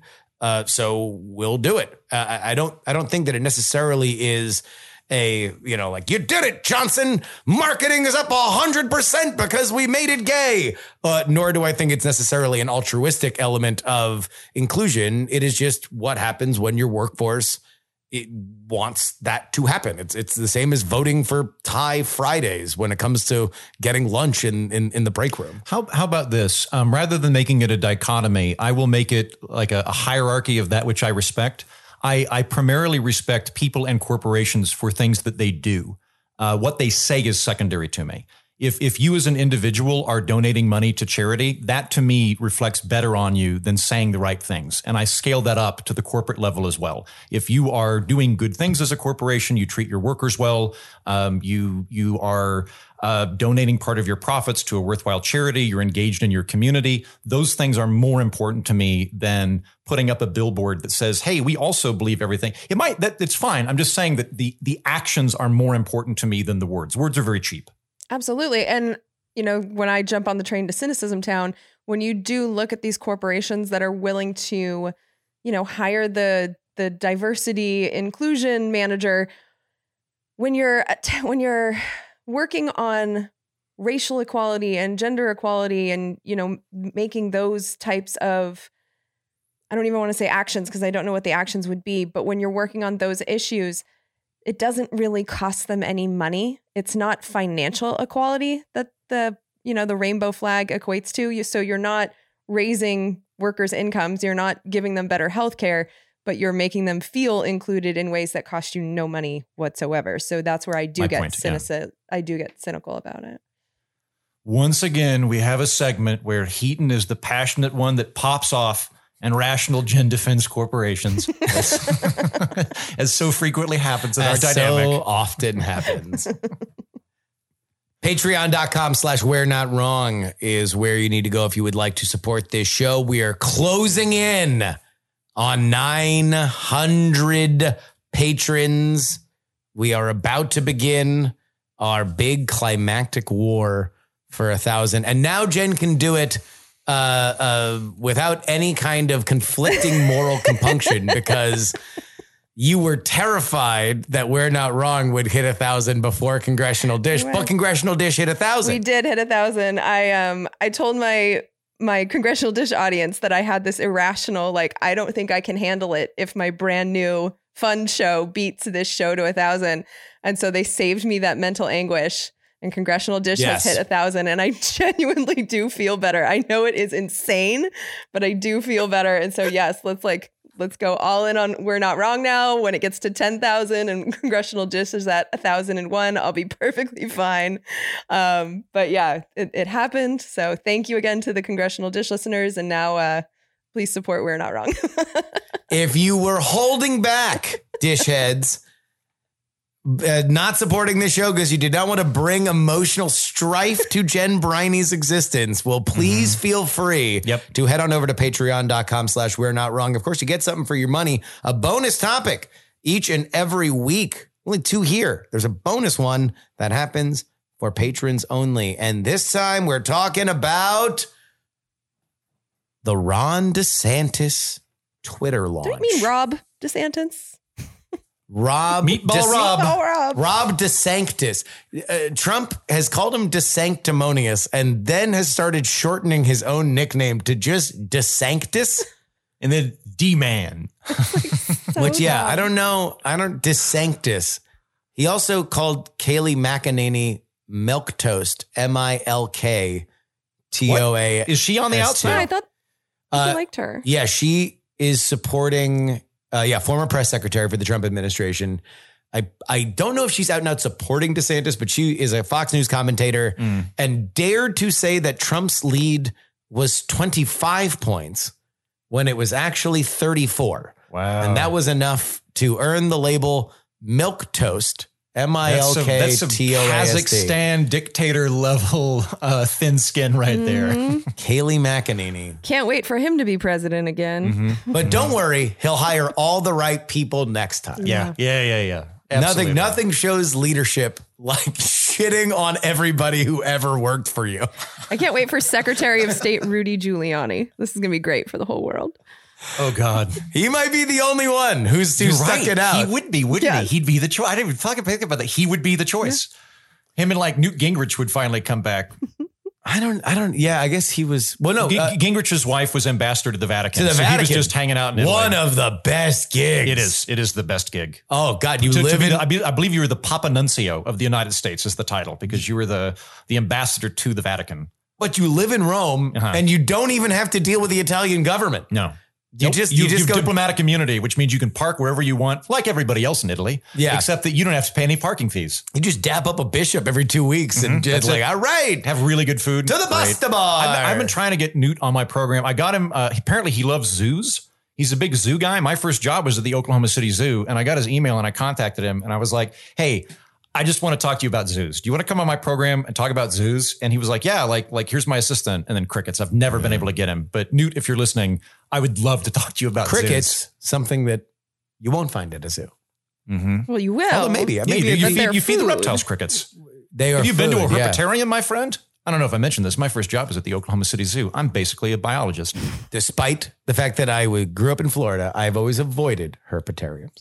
So we'll do it. I don't think that it necessarily is like, you did it, Johnson. Marketing is up 100% because we made it gay. Nor do I think it's necessarily an altruistic element of inclusion. It is just what happens when your workforce wants that to happen. It's the same as voting for Thai Fridays when it comes to getting lunch in the break room. How about this? Rather than making it a dichotomy, I will make it like a hierarchy of that which I respect. I primarily respect people and corporations for things that they do. What they say is secondary to me. If you as an individual are donating money to charity, that to me reflects better on you than saying the right things. And I scale that up to the corporate level as well. If you are doing good things as a corporation, you treat your workers well, you are donating part of your profits to a worthwhile charity, you're engaged in your community, those things are more important to me than putting up a billboard that says, hey, we also believe everything. It's fine. I'm just saying that the actions are more important to me than the words. Words are very cheap. Absolutely. And, when I jump on the train to Cynicism Town, when you do look at these corporations that are willing to, hire the diversity inclusion manager, when you're working on racial equality and gender equality and, making those types of, I don't even want to say actions because I don't know what the actions would be, but when you're working on those issues, it doesn't really cost them any money. It's not financial equality that the rainbow flag equates to. So you're not raising workers' incomes. You're not giving them better health care, but you're making them feel included in ways that cost you no money whatsoever. So that's where I do get cynical about it. Once again, we have a segment where Heaton is the passionate one that pops off and Rational Jen defends corporations, as so frequently happens in our dynamic. So often happens. Patreon.com/We're Not Wrong is where you need to go if you would like to support this show. We are closing in on 900 patrons. We are about to begin our big climactic war for 1,000. And now Jen can do it without any kind of conflicting moral compunction, because you were terrified that We're Not Wrong would hit 1,000 before Congressional Dish, but Congressional Dish hit 1,000. We did hit 1,000. I told my Congressional Dish audience that I had this irrational, I don't think I can handle it if my brand new fun show beats this show to 1,000. And so they saved me that mental anguish. And Congressional Dish has hit 1,000, and I genuinely do feel better. I know it is insane, but I do feel better. And so, yes, let's go all in on We're Not Wrong now. When it gets to 10,000 and Congressional Dish is at 1,001, I'll be perfectly fine. But yeah, it happened. So thank you again to the Congressional Dish listeners. And now please support We're Not Wrong. If you were holding back, dish heads, not supporting this show because you did not want to bring emotional strife to Jen Briney's existence, well, please feel free to head on over to patreon.com/we're not wrong. Of course, you get something for your money, a bonus topic each and every week. Only 2 here. There's a bonus one that happens for patrons only. And this time we're talking about the Ron DeSantis Twitter launch. Don't you mean Rob DeSantis? Rob Rob DeSanctis. Trump has called him DeSanctimonious and then has started shortening his own nickname to just DeSanctis and then D-Man. So which, dumb. I don't know. DeSanctis. He also called Kayleigh McEnany Milk Toast, MILKTOA. Is she on the outside? Yeah, I thought I liked her. Yeah, she is supporting, former press secretary for the Trump administration. I don't know if she's out and out supporting DeSantis, but she is a Fox News commentator and dared to say that Trump's lead was 25 points when it was actually 34. Wow. And that was enough to earn the label Milk Toast. MILKTOAST. That's some Kazakhstan dictator level thin skin right there. Kayleigh McEnany. Can't wait for him to be president again. But don't worry, he'll hire all the right people next time. Yeah. Absolutely. Nothing shows leadership like shitting on everybody who ever worked for you. I can't wait for Secretary of State Rudy Giuliani. This is going to be great for the whole world. Oh, God. He might be the only one who's stuck it out. He would be, wouldn't he? He'd be the choice. I didn't even fucking think about that. He would be the choice. Him and like Newt Gingrich would finally come back. I guess he was. Well, no. Gingrich's wife was ambassador to the Vatican. He was just hanging out in Italy. One of the best gigs. It is the best gig. Oh, God. I believe you were the Papa Nuncio of the United States is the title because you were the ambassador to the Vatican. But you live in Rome and you don't even have to deal with the Italian government. No. You just go diplomatic immunity, which means you can park wherever you want, like everybody else in Italy. Yeah. Except that you don't have to pay any parking fees. You just dap up a bishop every 2 weeks and just like, all right, have really good food. To the pasta bar. I've been trying to get Newt on my program. I got him. Apparently he loves zoos. He's a big zoo guy. My first job was at the Oklahoma City Zoo and I got his email and I contacted him and I was like, hey, I just want to talk to you about zoos. Do you want to come on my program and talk about zoos? And he was like, yeah, like here's my assistant. And then crickets. I've never been able to get him. But Newt, if you're listening, I would love to talk to you about crickets, zoos. Something that you won't find at a zoo. Well, you will. Although maybe you feed the reptiles crickets. They are. Have you been to a herpetarium, my friend? I don't know if I mentioned this. My first job was at the Oklahoma City Zoo. I'm basically a biologist. Despite the fact that I grew up in Florida, I've always avoided herpetariums.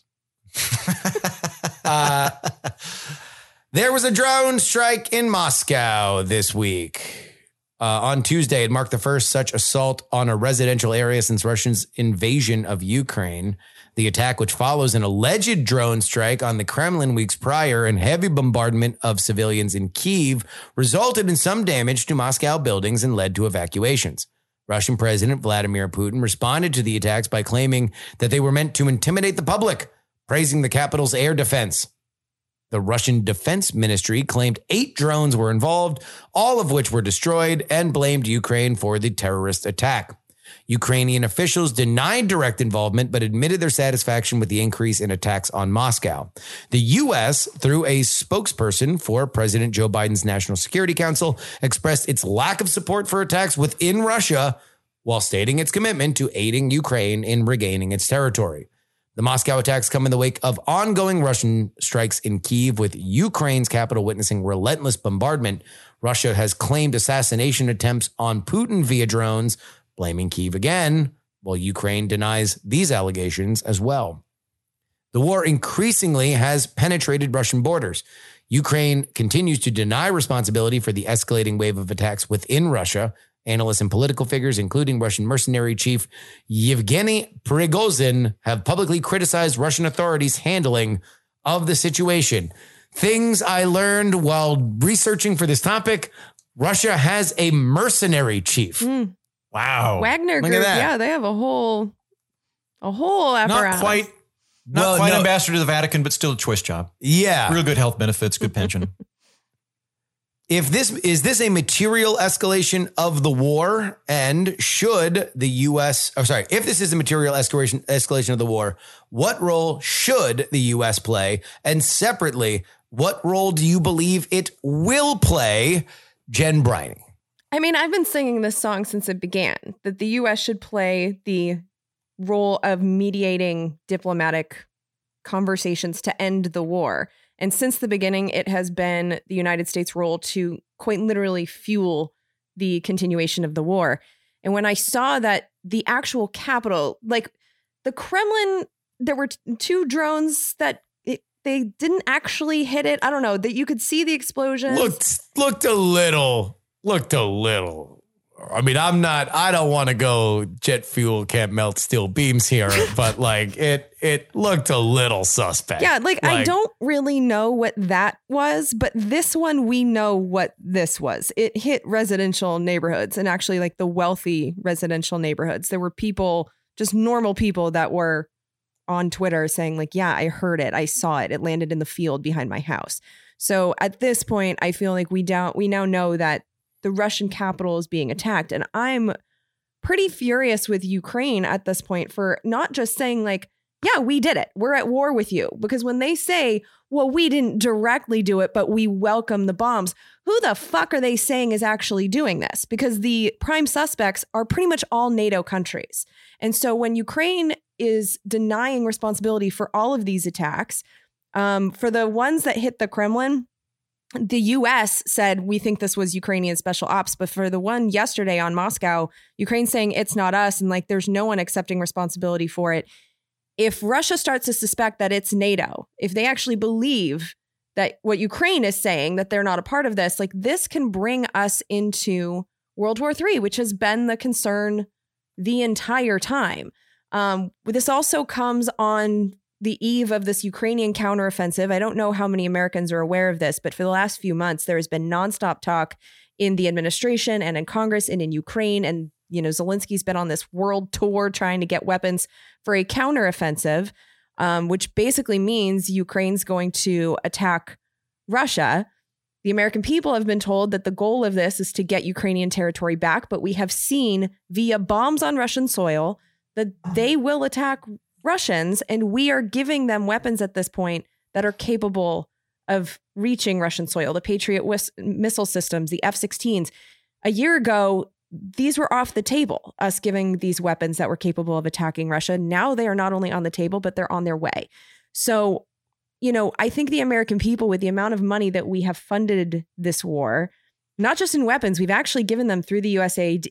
There was a drone strike in Moscow this week. On Tuesday, it marked the first such assault on a residential area since Russia's invasion of Ukraine. The attack, which follows an alleged drone strike on the Kremlin weeks prior and heavy bombardment of civilians in Kyiv, resulted in some damage to Moscow buildings and led to evacuations. Russian President Vladimir Putin responded to the attacks by claiming that they were meant to intimidate the public, praising the capital's air defense. The Russian Defense Ministry claimed 8 drones were involved, all of which were destroyed, and blamed Ukraine for the terrorist attack. Ukrainian officials denied direct involvement, but admitted their satisfaction with the increase in attacks on Moscow. The U.S., through a spokesperson for President Joe Biden's National Security Council, expressed its lack of support for attacks within Russia, while stating its commitment to aiding Ukraine in regaining its territory. The Moscow attacks come in the wake of ongoing Russian strikes in Kyiv, with Ukraine's capital witnessing relentless bombardment. Russia has claimed assassination attempts on Putin via drones, blaming Kyiv again, while Ukraine denies these allegations as well. The war increasingly has penetrated Russian borders. Ukraine continues to deny responsibility for the escalating wave of attacks within Russia. Analysts and political figures, including Russian mercenary chief Yevgeny Prigozhin, have publicly criticized Russian authorities' handling of the situation. Things I learned while researching for this topic: Russia has a mercenary chief. Wow. Wagner Group. Yeah, they have a whole apparatus. Not quite ambassador to the Vatican, but still a choice job. Yeah. Real good health benefits, good pension. Is this a material escalation of the war? And should the U.S. if this is a material escalation of the war, what role should the U.S. play? And separately, what role do you believe it will play, Jen Briney? I mean, I've been singing this song since it began, that the U.S. should play the role of mediating diplomatic conversations to end the war. And since the beginning, it has been the United States' role to quite literally fuel the continuation of the war. And when I saw that the actual capital, like the Kremlin, there were 2 drones that they didn't actually hit it. I don't know, that you could see the explosions. Looked a little. I mean, I don't want to go jet fuel can't melt steel beams here, but like it looked a little suspect. Yeah, like I don't really know what that was, but this one, we know what this was. It hit residential neighborhoods, and actually like the wealthy residential neighborhoods. There were people, just normal people, that were on Twitter saying like, yeah, I heard it. I saw it. It landed in the field behind my house. So at this point, I feel like we now know that the Russian capital is being attacked. And I'm pretty furious with Ukraine at this point for not just saying like, yeah, we did it. We're at war with you. Because when they say, well, we didn't directly do it, but we welcome the bombs, who the fuck are they saying is actually doing this? Because the prime suspects are pretty much all NATO countries. And so when Ukraine is denying responsibility for all of these attacks, for the ones that hit the Kremlin, the U.S. said, we think this was Ukrainian special ops. But for the one yesterday on Moscow, Ukraine saying it's not us, and like there's no one accepting responsibility for it. If Russia starts to suspect that it's NATO, if they actually believe that what Ukraine is saying, that they're not a part of this, like this can bring us into World War III, which has been the concern the entire time. This also comes on the eve of this Ukrainian counteroffensive. I don't know how many Americans are aware of this, but for the last few months, there has been nonstop talk in the administration and in Congress and in Ukraine. And, you know, Zelensky's been on this world tour trying to get weapons for a counteroffensive, which basically means Ukraine's going to attack Russia. The American people have been told that the goal of this is to get Ukrainian territory back, but we have seen via bombs on Russian soil that they will attack Russians, and we are giving them weapons at this point that are capable of reaching Russian soil. The Patriot missile systems, the F-16s. A year ago, these were off the table, us giving these weapons that were capable of attacking Russia. Now they are not only on the table, but they're on their way. So, you know, I think the American people, with the amount of money that we have funded this war, not just in weapons, we've actually given them through the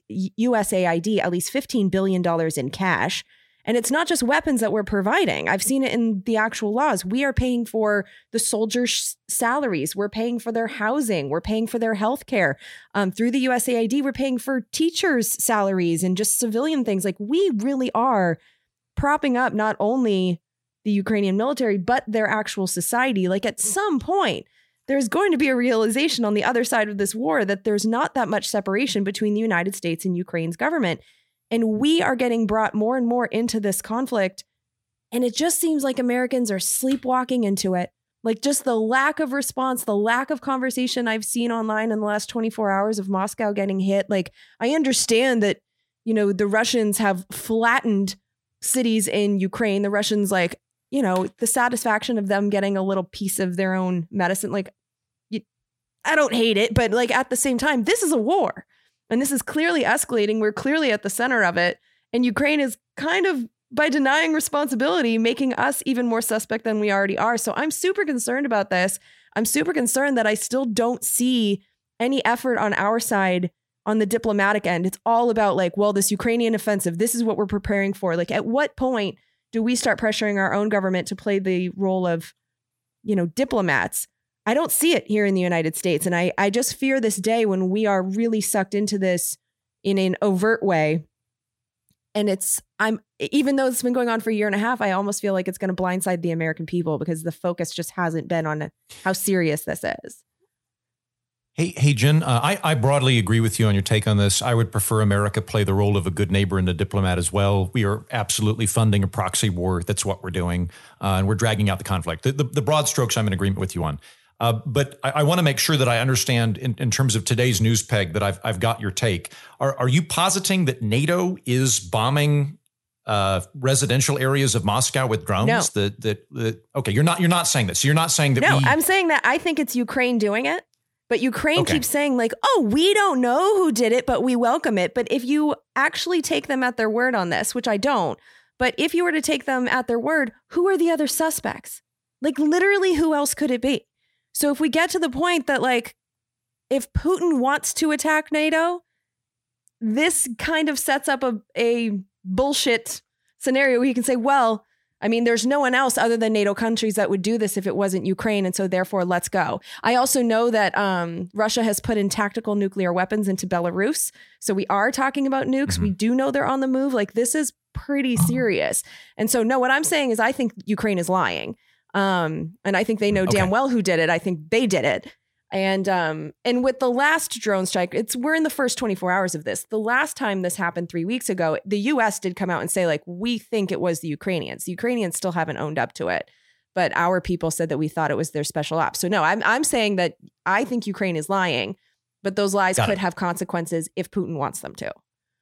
USAID at least $15 billion in cash. And it's not just weapons that we're providing. I've seen it in the actual laws. We are paying for the soldiers' salaries. We're paying for their housing. We're paying for their health care. Through the USAID, we're paying for teachers' salaries and just civilian things. Like, we really are propping up not only the Ukrainian military, but their actual society. Like, at some point, there's going to be a realization on the other side of this war that there's not that much separation between the United States and Ukraine's government. And we are getting brought more and more into this conflict. And it just seems like Americans are sleepwalking into it. Like, just the lack of response, the lack of conversation I've seen online in the last 24 hours of Moscow getting hit. Like, I understand that, you know, the Russians have flattened cities in Ukraine. The Russians, like, you know, the satisfaction of them getting a little piece of their own medicine. Like, I don't hate it, but like at the same time, this is a war. And this is clearly escalating. We're clearly at the center of it. And Ukraine is kind of, by denying responsibility, making us even more suspect than we already are. So I'm super concerned about this. I'm super concerned that I still don't see any effort on our side on the diplomatic end. It's all about like, well, this Ukrainian offensive, this is what we're preparing for. Like, at what point do we start pressuring our own government to play the role of, you know, diplomats? I don't see it here in the United States. And I just fear this day when we are really sucked into this in an overt way. And even though it's been going on for a year and a half, I almost feel like it's going to blindside the American people because the focus just hasn't been on how serious this is. Hey, Jen, I broadly agree with you on your take on this. I would prefer America play the role of a good neighbor and a diplomat as well. We are absolutely funding a proxy war. That's what we're doing. And we're dragging out the conflict. The broad strokes I'm in agreement with you on. But I want to make sure that I understand in terms of today's news peg that I've got your take. Are you positing that NATO is bombing residential areas of Moscow with drones? No. Okay, you're not saying that. So you're not saying that. No, I'm saying that I think it's Ukraine doing it, but Ukraine keeps saying like, oh, we don't know who did it, but we welcome it. But if you actually take them at their word on this, which I don't, but if you were to take them at their word, who are the other suspects? Like literally, who else could it be? So if we get to the point that like, if Putin wants to attack NATO, this kind of sets up a bullshit scenario where you can say, well, I mean, there's no one else other than NATO countries that would do this if it wasn't Ukraine. And so therefore, let's go. I also know that Russia has put in tactical nuclear weapons into Belarus. So we are talking about nukes. Mm-hmm. We do know they're on the move. Like this is pretty serious. And so, no, what I'm saying is I think Ukraine is lying. And I think they know damn well who did it. I think they did it. And with the last drone strike, we're in the first 24 hours of this. The last time this happened 3 weeks ago, the US did come out and say, like, we think it was the Ukrainians. The Ukrainians still haven't owned up to it. But our people said that we thought it was their special ops. So no, I'm saying that I think Ukraine is lying, but those lies could have consequences if Putin wants them to.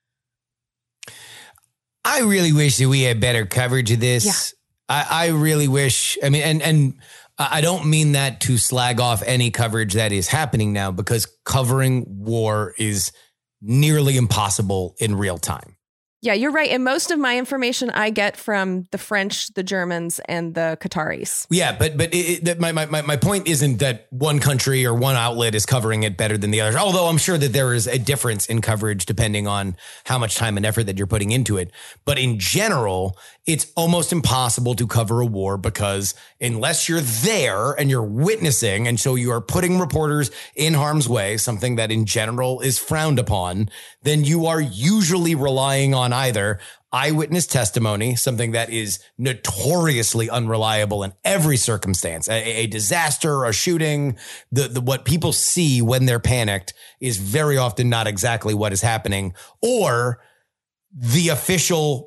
I really wish that we had better coverage of this. Yeah. I really wish, I mean, and I don't mean that to slag off any coverage that is happening now, because covering war is nearly impossible in real time. Yeah, you're right. And most of my information I get from the French, the Germans, and the Qataris. Yeah, but my point isn't that one country or one outlet is covering it better than the others, although I'm sure that there is a difference in coverage depending on how much time and effort that you're putting into it. But in general, it's almost impossible to cover a war because unless you're there and you're witnessing, and so you are putting reporters in harm's way, something that in general is frowned upon, then you are usually relying on either eyewitness testimony, something that is notoriously unreliable in every circumstance, a disaster, a shooting, the what people see when they're panicked is very often not exactly what is happening, or the official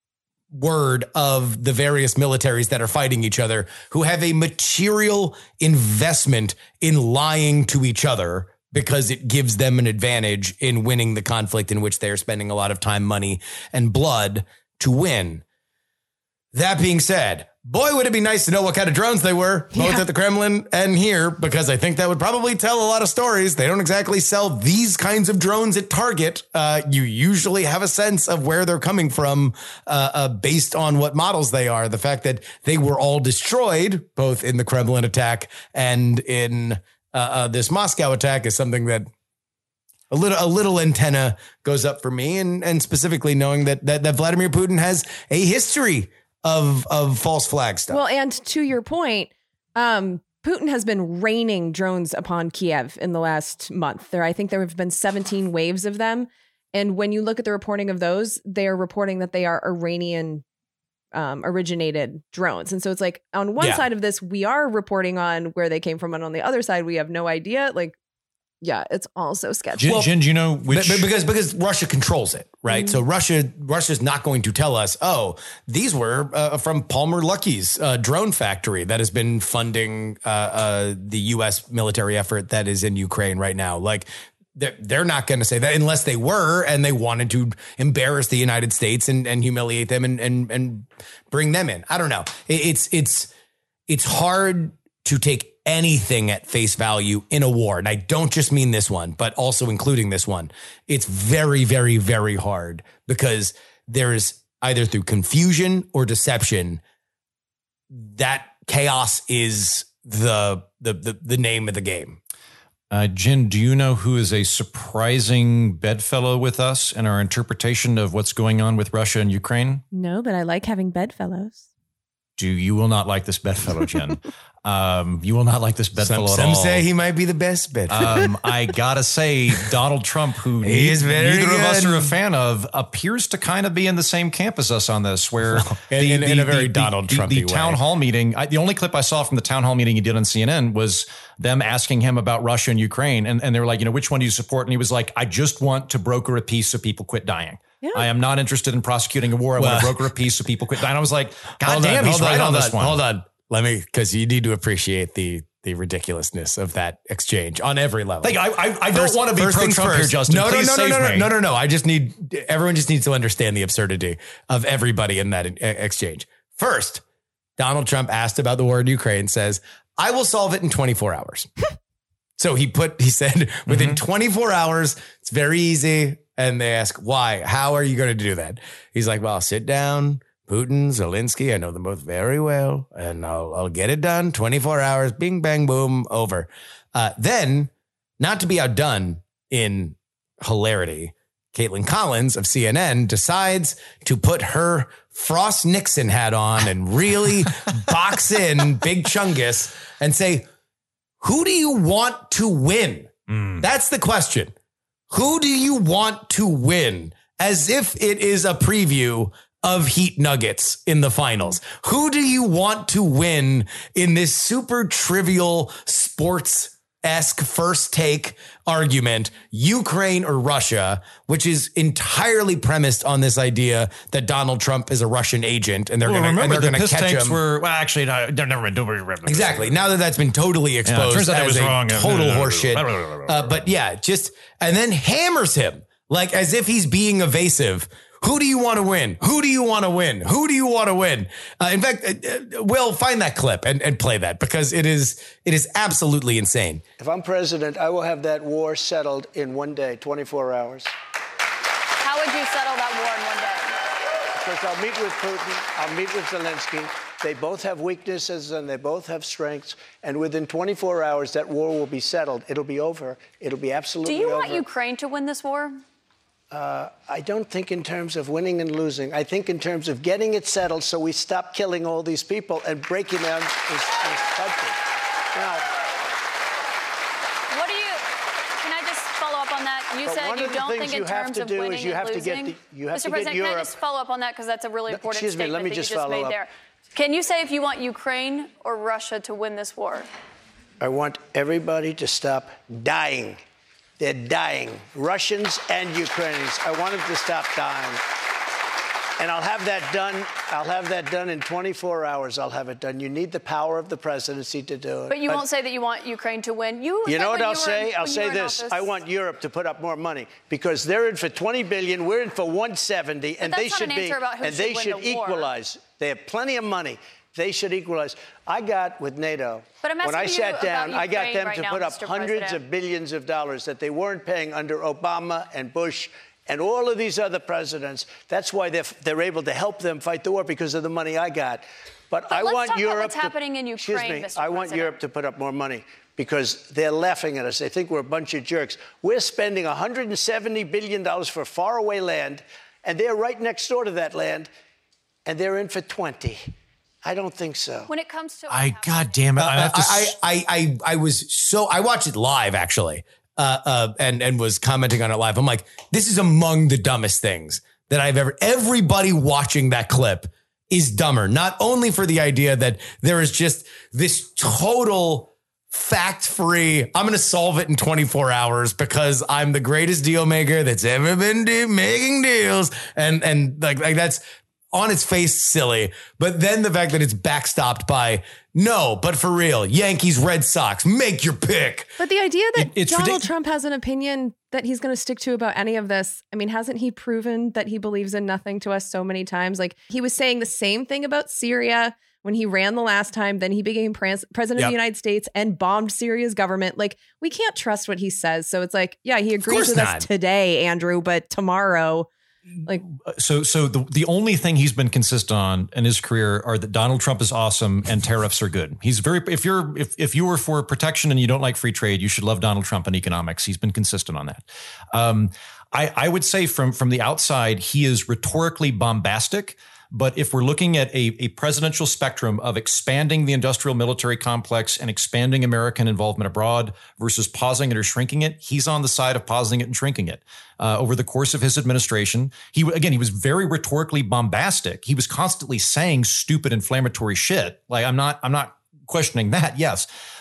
word of the various militaries that are fighting each other who have a material investment in lying to each other because it gives them an advantage in winning the conflict in which they are spending a lot of time, money, and blood to win. That being said, boy, would it be nice to know what kind of drones they were, both at the Kremlin and here, because I think that would probably tell a lot of stories. They don't exactly sell these kinds of drones at Target. You usually have a sense of where they're coming from based on what models they are. The fact that they were all destroyed, both in the Kremlin attack and in this Moscow attack, is something that a little antenna goes up for me, and specifically knowing that Vladimir Putin has a history of false flag stuff. Well, and to your point, Putin has been raining drones upon Kiev in the last month. I think there have been 17 waves of them. And when you look at the reporting of those, they are reporting that they are Iranian originated drones. And so it's like on one side of this, we are reporting on where they came from. And on the other side, we have no idea. Like, yeah, it's all so sketchy. Jen, do you know which? Because Russia controls it, right? Mm-hmm. So Russia's not going to tell us, oh, these were from Palmer Luckey's drone factory that has been funding the U.S. military effort that is in Ukraine right now. Like, they're not going to say that unless they were and they wanted to embarrass the United States and humiliate them and bring them in. I don't know. It's hard to take anything at face value in a war. And I don't just mean this one, but also including this one. It's very, very, very hard because there is either through confusion or deception, that chaos is the name of the game. Jen, do you know who is a surprising bedfellow with us in our interpretation of what's going on with Russia and Ukraine? No, but I like having bedfellows. You will not like this bedfellow, Jen. You will not like this bedfellow at all. Some say he might be the best bedfellow. I gotta say, Donald Trump, who neither of us are a fan of, appears to kind of be in the same camp as us on this. Where in a very Donald Trumpy way. The town hall meeting. The only clip I saw from the town hall meeting he did on CNN was them asking him about Russia and Ukraine, and they were like, which one do you support? And he was like, I just want to broker a peace so people quit dying. Yeah. I am not interested in prosecuting a war. I want to broker a peace so people quit dying. I was like, God damn, he's right on this one. Hold on. Let me, because you need to appreciate the the ridiculousness of that exchange on every level. Like, I don't want to be pro-Trump here, Justin. No. Everyone just needs to understand the absurdity of everybody in that exchange. First, Donald Trump asked about the war in Ukraine, says, I will solve it in 24 hours. So he said within 24 hours, it's very easy. And they ask, why? How are you going to do that? He's like, well, I'll sit down. Putin, Zelensky, I know them both very well, and I'll get it done. 24 hours, bing, bang, boom, over. Then, not to be outdone in hilarity, Caitlin Collins of CNN decides to put her Frost Nixon hat on and really box in Big Chungus and say, who do you want to win? That's the question. Who do you want to win? As if it is a preview of Heat Nuggets in the finals. Who do you want to win in this super trivial sports-esque first take argument, Ukraine or Russia, which is entirely premised on this idea that Donald Trump is a Russian agent and they're going to catch him. They've never been. Exactly. Now that that's been totally exposed, turns out as it was wrong. Total horseshit. But yeah, and then hammers him like as if he's being evasive. Who do you want to win? Who do you want to win? Who do you want to win? In fact, Will, find that clip and play that because it is absolutely insane. If I'm president, I will have that war settled in 1 day, 24 hours. How would you settle that war in 1 day? Because I'll meet with Putin, I'll meet with Zelensky. They both have weaknesses and they both have strengths. And within 24 hours, that war will be settled. It'll be over. It'll be absolutely over. Do you want Ukraine to win this war? I don't think in terms of winning and losing. I think in terms of getting it settled so we stop killing all these people and breaking down this country. Now, can I just follow up on that? You said you don't think in terms of winning and losing. Mr. President, can I just follow up on that because that's a really important statement that you just made there. Can you say if you want Ukraine or Russia to win this war? I want everybody to stop dying. They're dying, Russians and Ukrainians. I want them to stop dying. And I'll have that done. I'll have that done in 24 hours. I'll have it done. You need the power of the presidency to do it. But you won't say that you want Ukraine to win. You know what I'll say? I'll say this. I want Europe to put up more money because they're in for 20 billion. We're in for 170, and they should be. And they should equalize. They have plenty of money. They should equalize. I got with NATO, when I sat down, I got them to put up hundreds of billions of dollars that they weren't paying under Obama and Bush and all of these other presidents. That's why they're able to help them fight the war because of the money I got. But I want Europe. What's happening in Ukraine, I want Europe to put up more money because they're laughing at us. They think we're a bunch of jerks. We're spending $170 billion for faraway land, and they're right next door to that land, and they're in for 20. I don't think so. When it comes to God damn it! I watched it live actually, and was commenting on it live. I'm like, this is among the dumbest things that I've ever. Everybody watching that clip is dumber. Not only for the idea that there is just this total fact-free. I'm going to solve it in 24 hours because I'm the greatest deal maker that's ever been making deals, and like that's. On its face, silly. But then the fact that it's backstopped by, no, but for real, Yankees, Red Sox, make your pick. But the idea that Donald Trump has an opinion that he's going to stick to about any of this, I mean, hasn't he proven that he believes in nothing to us so many times? Like, he was saying the same thing about Syria when he ran the last time. Then he became president of the United States and bombed Syria's government. Like, we can't trust what he says. So it's like, yeah, he agrees with us today, Andrew, but tomorrow... Like so the only thing he's been consistent on in his career are that Donald Trump is awesome and tariffs are good. He's if you were for protection and you don't like free trade, you should love Donald Trump in economics. He's been consistent on that. I would say from the outside, he is rhetorically bombastic. But if we're looking at a presidential spectrum of expanding the industrial military complex and expanding American involvement abroad versus pausing it or shrinking it, he's on the side of pausing it and shrinking it. Over the course of his administration, he was very rhetorically bombastic. He was constantly saying stupid, inflammatory shit. Like I'm not questioning that. Yes.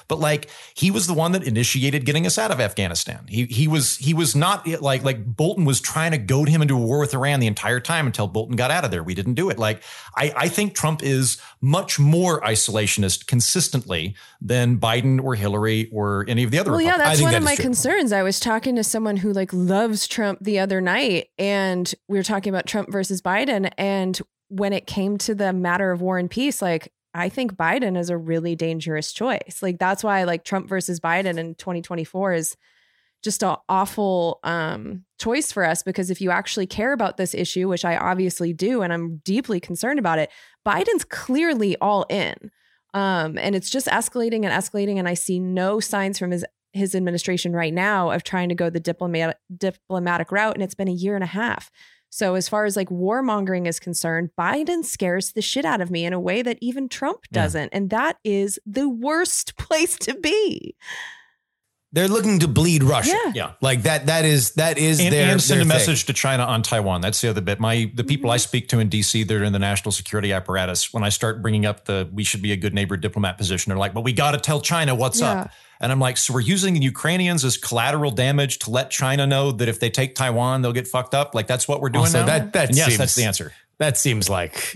but like he was the one that initiated getting us out of Afghanistan. He was not like Bolton was trying to goad him into a war with Iran the entire time until Bolton got out of there. We didn't do it. Like I think Trump is much more isolationist consistently than Biden or Hillary or any of the other. Well, yeah, that's one of my concerns. I was talking to someone who like loves Trump the other night, and we were talking about Trump versus Biden. And when it came to the matter of war and peace, like I think Biden is a really dangerous choice. Like that's why like Trump versus Biden in 2024 is just an awful choice for us, because if you actually care about this issue, which I obviously do, and I'm deeply concerned about it, Biden's clearly all in. And it's just escalating and escalating. And I see no signs from his administration right now of trying to go the diplomatic route. And it's been a year and a half. So as far as like warmongering is concerned, Biden scares the shit out of me in a way that even Trump doesn't. Yeah. And that is the worst place to be. They're looking to bleed Russia. Yeah. Like that is and, their and send their a message thing. to China on Taiwan. That's the other bit. The people I speak to in DC, they're in the national security apparatus. When I start bringing up we should be a good neighbor diplomat position, they're like, but we got to tell China what's up. And I'm like, so we're using the Ukrainians as collateral damage to let China know that if they take Taiwan, they'll get fucked up. Like that's what we're doing now. Yes, that's the answer. That seems like,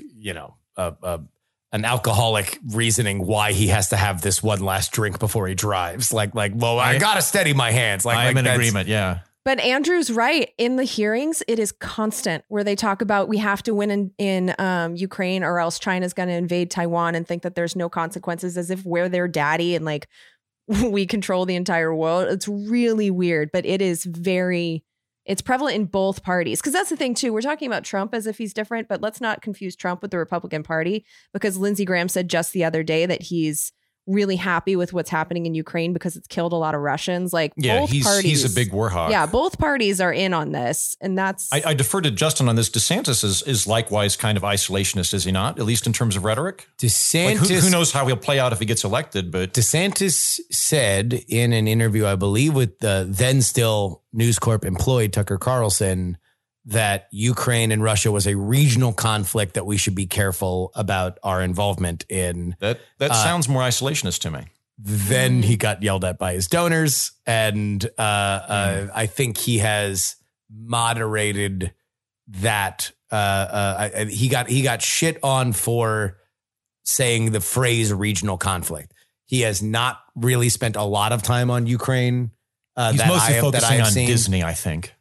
an alcoholic reasoning why he has to have this one last drink before he drives. Like, well, I got to steady my hands. Like, I'm in agreement. Yeah. But Andrew's right. In the hearings, it is constant where they talk about we have to win in Ukraine or else China's going to invade Taiwan and think that there's no consequences, as if we're their daddy and like we control the entire world. It's really weird, but it is it's prevalent in both parties. Because that's the thing, too. We're talking about Trump as if he's different, but let's not confuse Trump with the Republican Party, because Lindsey Graham said just the other day that he's really happy with what's happening in Ukraine because it's killed a lot of Russians. Like, both parties, he's a big war hawk. Yeah, both parties are in on this. And that's... I defer to Justin on this. DeSantis is likewise kind of isolationist, is he not? At least in terms of rhetoric? DeSantis... Like who knows how he'll play out if he gets elected, but... DeSantis said in an interview, I believe, with the then still News Corp employee Tucker Carlson, that Ukraine and Russia was a regional conflict that we should be careful about our involvement in. That sounds more isolationist to me. Then he got yelled at by his donors, and I think he has moderated that. He got shit on for saying the phrase regional conflict. He has not really spent a lot of time on Ukraine. He's mostly focusing on Disney, I think.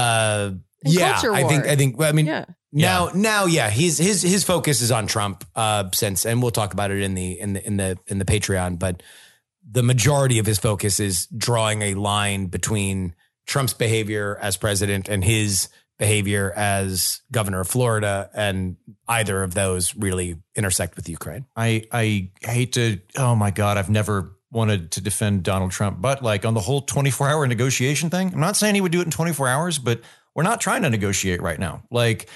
His focus is on Trump and we'll talk about it in the Patreon, but the majority of his focus is drawing a line between Trump's behavior as president and his behavior as governor of Florida, and either of those really intersect with Ukraine. I hate to, oh my God, I've never wanted to defend Donald Trump, but like on the whole 24-hour negotiation thing, I'm not saying he would do it in 24 hours, but we're not trying to negotiate right now. Like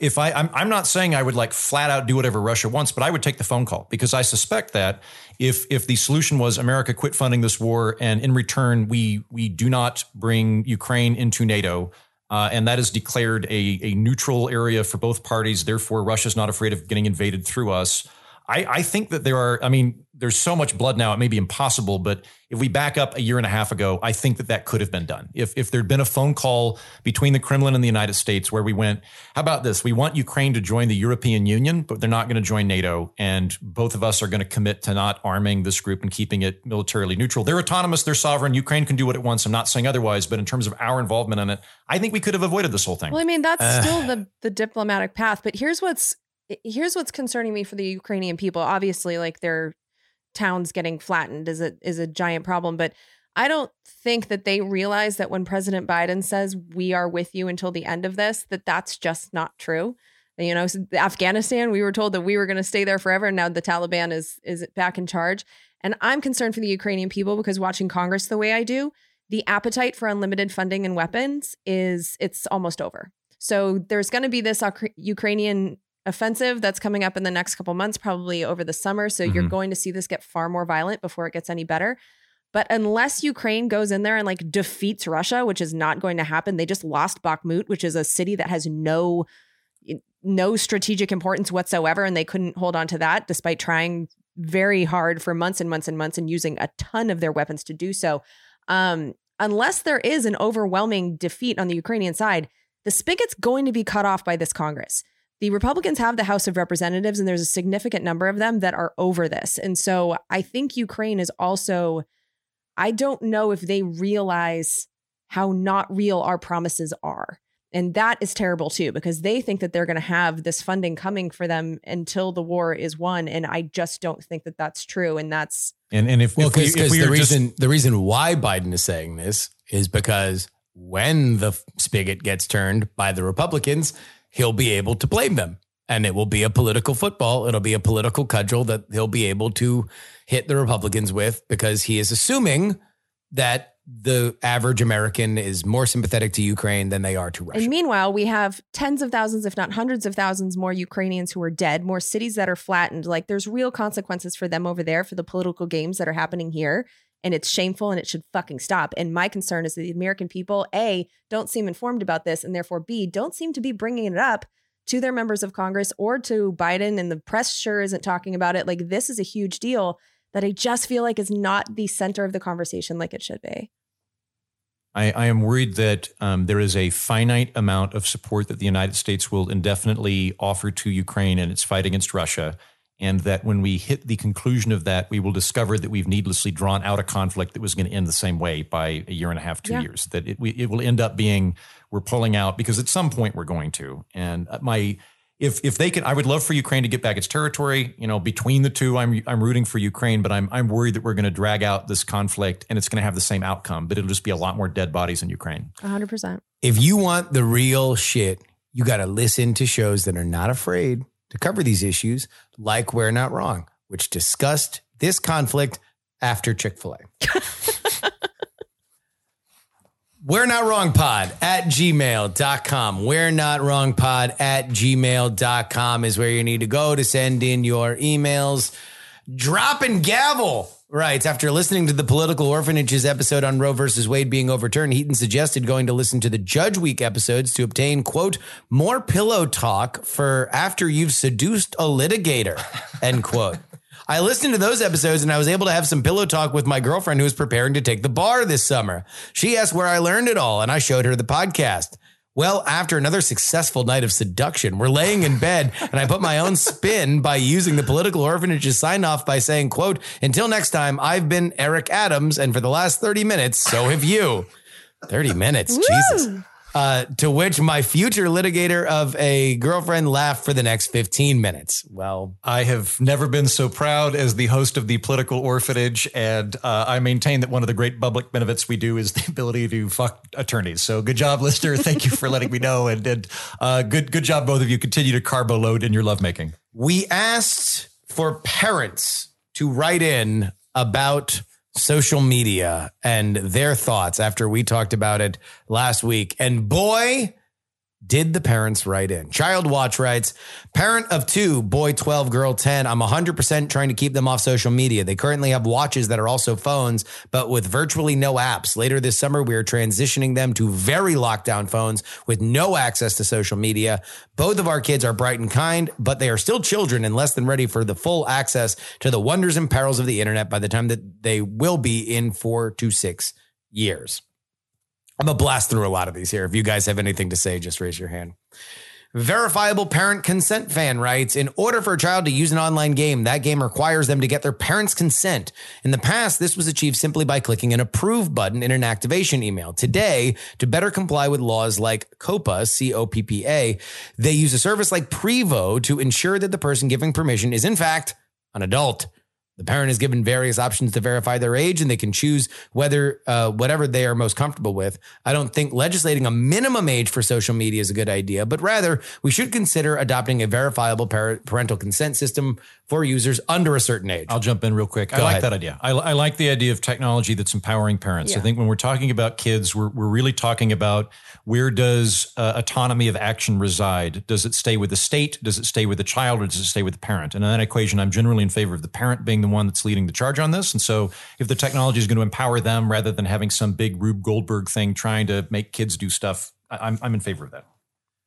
I'm not saying I would like flat out do whatever Russia wants, but I would take the phone call, because I suspect that if the solution was America quit funding this war and in return we do not bring Ukraine into NATO, and that is declared a neutral area for both parties, therefore Russia's not afraid of getting invaded through us. I think that there's so much blood now, it may be impossible, but if we back up a year and a half ago, I think that could have been done. If there'd been a phone call between the Kremlin and the United States where we went, how about this? We want Ukraine to join the European Union, but they're not going to join NATO. And both of us are going to commit to not arming this group and keeping it militarily neutral. They're autonomous. They're sovereign. Ukraine can do what it wants. I'm not saying otherwise, but in terms of our involvement in it, I think we could have avoided this whole thing. Well, I mean, that's still the diplomatic path. But here's what's concerning me for the Ukrainian people. Obviously, like their towns getting flattened is a giant problem, but I don't think that they realize that when President Biden says we are with you until the end of this, that's just not true. You know, Afghanistan, we were told that we were going to stay there forever, and now the Taliban is back in charge. And I'm concerned for the Ukrainian people, because watching Congress the way I do, the appetite for unlimited funding and weapons it's almost over. So there's going to be this Ukrainian offensive that's coming up in the next couple months, probably over the summer. So you're going to see this get far more violent before it gets any better. But unless Ukraine goes in there and like defeats Russia, which is not going to happen, they just lost Bakhmut, which is a city that has no strategic importance whatsoever. And they couldn't hold on to that despite trying very hard for months and months and months and using a ton of their weapons to do so. Unless there is an overwhelming defeat on the Ukrainian side, the spigot's going to be cut off by this Congress. The Republicans have the House of Representatives, and there's a significant number of them that are over this. And so I think Ukraine is also, I don't know if they realize how not real our promises are. And that is terrible too, because they think that they're going to have this funding coming for them until the war is won. And I just don't think that that's true. And that's... And if the reason why Biden is saying this is because when the spigot gets turned by the Republicans, he'll be able to blame them. And it will be a political football. It'll be a political cudgel that he'll be able to hit the Republicans with, because he is assuming that the average American is more sympathetic to Ukraine than they are to Russia. And meanwhile, we have tens of thousands, if not hundreds of thousands more Ukrainians who are dead, more cities that are flattened. Like, there's real consequences for them over there for the political games that are happening here. And it's shameful and it should fucking stop. And my concern is that the American people, A, don't seem informed about this, and therefore B, don't seem to be bringing it up to their members of Congress or to Biden, and the press sure isn't talking about it. Like, this is a huge deal that I just feel like is not the center of the conversation like it should be. I am worried that there is a finite amount of support that the United States will indefinitely offer to Ukraine in its fight against Russia, and that when we hit the conclusion of that, we will discover that we've needlessly drawn out a conflict that was going to end the same way by a year and a half, 2 years. That it will end up being we're pulling out because at some point we're going to. And if they can, I would love for Ukraine to get back its territory. You know, between the two, I'm rooting for Ukraine, but I'm worried that we're going to drag out this conflict and it's going to have the same outcome, but it'll just be a lot more dead bodies in Ukraine. 100%. If you want the real shit, you got to listen to shows that are not afraid to cover these issues, like We're Not Wrong, which discussed this conflict after Chick-fil-A. We're Not Wrong Pod at gmail.com. We're Not Wrong Pod at gmail.com is where you need to go to send in your emails. Dropping gavel writes, after listening to the Political Orphanage's episode on Roe versus Wade being overturned, Heaton suggested going to listen to the Judge Week episodes to obtain, quote, more pillow talk for after you've seduced a litigator, end quote. I listened to those episodes and I was able to have some pillow talk with my girlfriend who was preparing to take the bar this summer. She asked where I learned it all, and I showed her the podcast. Well, after another successful night of seduction, we're laying in bed and I put my own spin by using the Political Orphanage's sign off by saying, quote, until next time, I've been Eric Adams, and for the last 30 minutes, so have you. 30 minutes, Jesus. To which my future litigator of a girlfriend laughed for the next 15 minutes. Well, I have never been so proud as the host of the Political Orphanage, and I maintain that one of the great public benefits we do is the ability to fuck attorneys. So good job, listener. Thank you for letting me know, and good job, both of you. Continue to carbo load in your lovemaking. We asked for parents to write in about social media and their thoughts after we talked about it last week. And boy, did the parents write in. Child Watch writes, parent of 2, boy 12, girl 10. I'm 100% trying to keep them off social media. They currently have watches that are also phones, but with virtually no apps. Later this summer, we are transitioning them to very locked down phones with no access to social media. Both of our kids are bright and kind, but they are still children and less than ready for the full access to the wonders and perils of the internet by the time that they will be in 4 to 6 years. I'm going to blast through a lot of these here. If you guys have anything to say, just raise your hand. Verifiable Parent Consent fan writes, in order for a child to use an online game, that game requires them to get their parents' consent. In the past, this was achieved simply by clicking an approve button in an activation email. Today, to better comply with laws like COPPA, C-O-P-P-A, they use a service like Prevo to ensure that the person giving permission is, in fact, an adult. The parent is given various options to verify their age, and they can choose whether whatever they are most comfortable with. I don't think legislating a minimum age for social media is a good idea, but rather we should consider adopting a verifiable parental consent system for users under a certain age. I'll jump in real quick. I like that idea. I like the idea of technology that's empowering parents. Yeah. I think when we're talking about kids, we're really talking about where does autonomy of action reside? Does it stay with the state? Does it stay with the child, or does it stay with the parent? And in that equation, I'm generally in favor of the parent being the one that's leading the charge on this. And so if the technology is going to empower them rather than having some big Rube Goldberg thing trying to make kids do stuff, I'm in favor of that.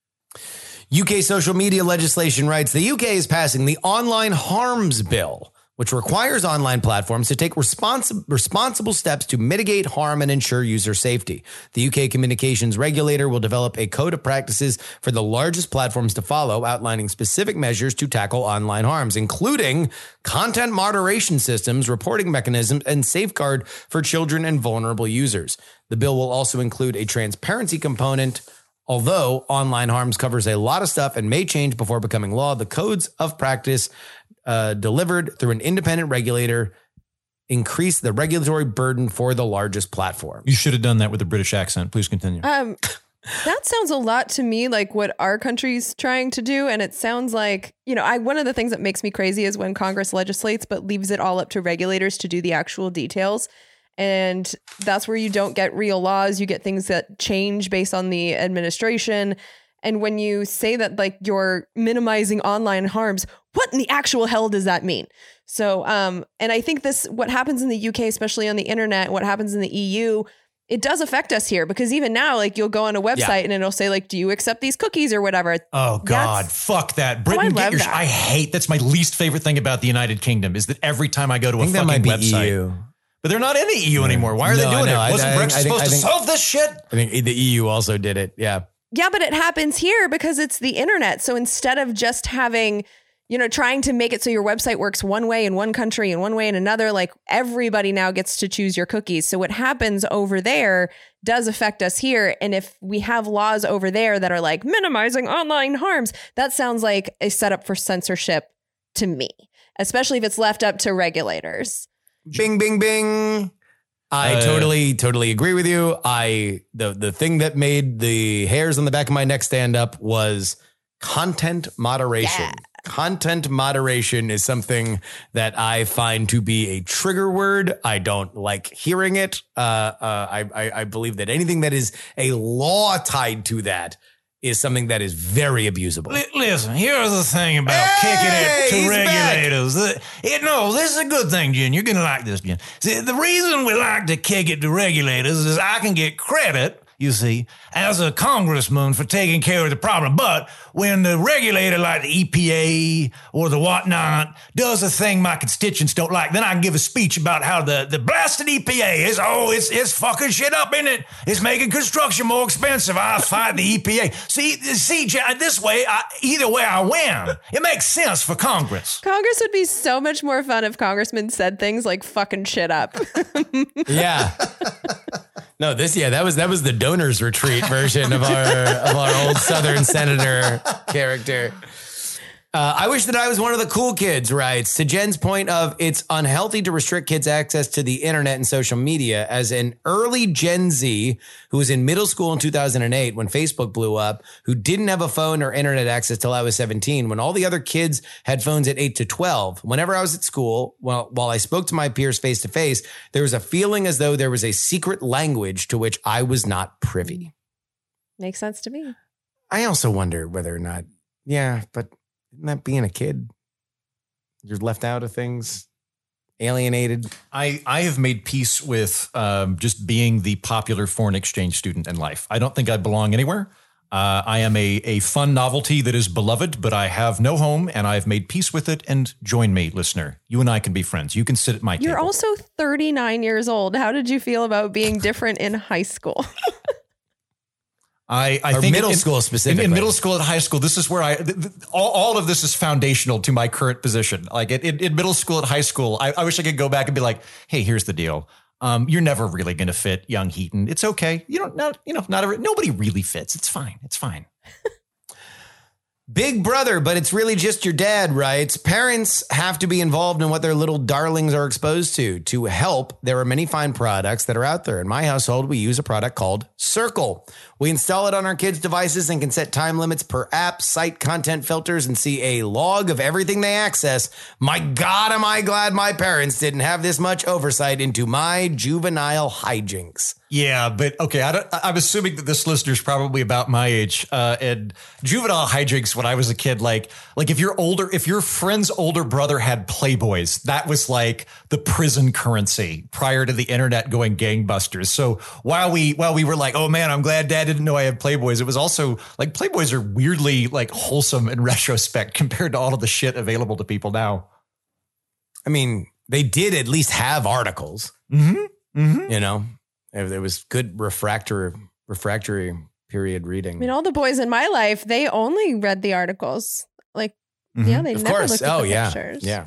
UK social media legislation writes, the UK is passing the Online Harms Bill, which requires online platforms to take responsible steps to mitigate harm and ensure user safety. The UK communications regulator will develop a code of practices for the largest platforms to follow, outlining specific measures to tackle online harms, including content moderation systems, reporting mechanisms, and safeguard for children and vulnerable users. The bill will also include a transparency component. Although online harms covers a lot of stuff and may change before becoming law, the codes of practice delivered through an independent regulator increase the regulatory burden for the largest platform. You should have done that with a British accent. Please continue. That sounds a lot to me like what our country's trying to do. And it sounds like, one of the things that makes me crazy is when Congress legislates, but leaves it all up to regulators to do the actual details. And that's where you don't get real laws. You get things that change based on the administration. And when you say that like you're minimizing online harms, what in the actual hell does that mean? So, and I think what happens in the UK, especially on the internet, what happens in the EU, it does affect us here because even now, like you'll go on a website and it'll say like, do you accept these cookies or whatever? Oh God, fuck that. Britain, I hate, that's my least favorite thing about the United Kingdom is that every time I go to a fucking website, EU. But they're not in the EU anymore. Why are they doing it? Wasn't Brexit supposed to solve this shit? I think the EU also did it. Yeah. Yeah, but it happens here because it's the internet. So instead of just having, trying to make it so your website works one way in one country and one way in another, like everybody now gets to choose your cookies. So what happens over there does affect us here. And if we have laws over there that are like minimizing online harms, that sounds like a setup for censorship to me, especially if it's left up to regulators. Bing, bing, bing. I totally agree with you. The thing that made the hairs on the back of my neck stand up was content moderation. Yeah. Content moderation is something that I find to be a trigger word. I don't like hearing it. I believe that anything that is a law tied to that is something that is very abusable. Listen, here's the thing about kicking it to regulators. This is a good thing, Jen. You're going to like this, Jen. See, the reason we like to kick it to regulators is I can get credit, you see, as a congressman for taking care of the problem. But when the regulator like the EPA or the whatnot does a thing my constituents don't like, then I can give a speech about how the blasted EPA is, it's fucking shit up, isn't it? It's making construction more expensive. I fight the EPA. See, this way, either way I win. It makes sense for Congress. Congress would be so much more fun if congressmen said things like fucking shit up. Yeah. No, that was the donors retreat version of our old Southern senator character. I wish that I was one of the cool kids, writes. To Jen's point of it's unhealthy to restrict kids' access to the internet and social media. As an early Gen Z who was in middle school in 2008 when Facebook blew up, who didn't have a phone or internet access till I was 17, when all the other kids had phones at 8 to 12, whenever I was at school, while I spoke to my peers face to face, there was a feeling as though there was a secret language to which I was not privy. Makes sense to me. I also wonder whether or not, but isn't that being a kid? You're left out of things, alienated. I have made peace with just being the popular foreign exchange student in life. I don't think I belong anywhere. I am a fun novelty that is beloved, but I have no home, and I've made peace with it. And join me, listener. You and I can be friends. You can sit at my table. You're also 39 years old. How did you feel about being different in high school? I think middle school specifically. In middle school and high school, this is where all of this is foundational to my current position. Like in middle school and high school, I wish I could go back and be like, hey, here's the deal. You're never really going to fit young Heaton. It's okay. Nobody really fits. It's fine. It's fine. Big brother, but it's really just your dad, writes. Parents have to be involved in what their little darlings are exposed to. To help, there are many fine products that are out there. In my household, we use a product called Circle. We install it on our kids' devices and can set time limits per app, cite content filters, and see a log of everything they access. My God, am I glad my parents didn't have this much oversight into my juvenile hijinks. Yeah, but okay, I'm assuming that this listener's probably about my age. And juvenile hijinks when I was a kid, like if your friend's older brother had Playboys, that was like the prison currency prior to the internet going gangbusters. So while we were like, oh man, I'm glad Dad didn't know I had Playboys, it was also like Playboys are weirdly like wholesome in retrospect compared to all of the shit available to people now. I mean, they did at least have articles. Mm-hmm. Mm-hmm. You know, there was good refractory period reading. I mean, all the boys in my life, they only read the articles. Like, yeah, they never looked at the pictures. Yeah.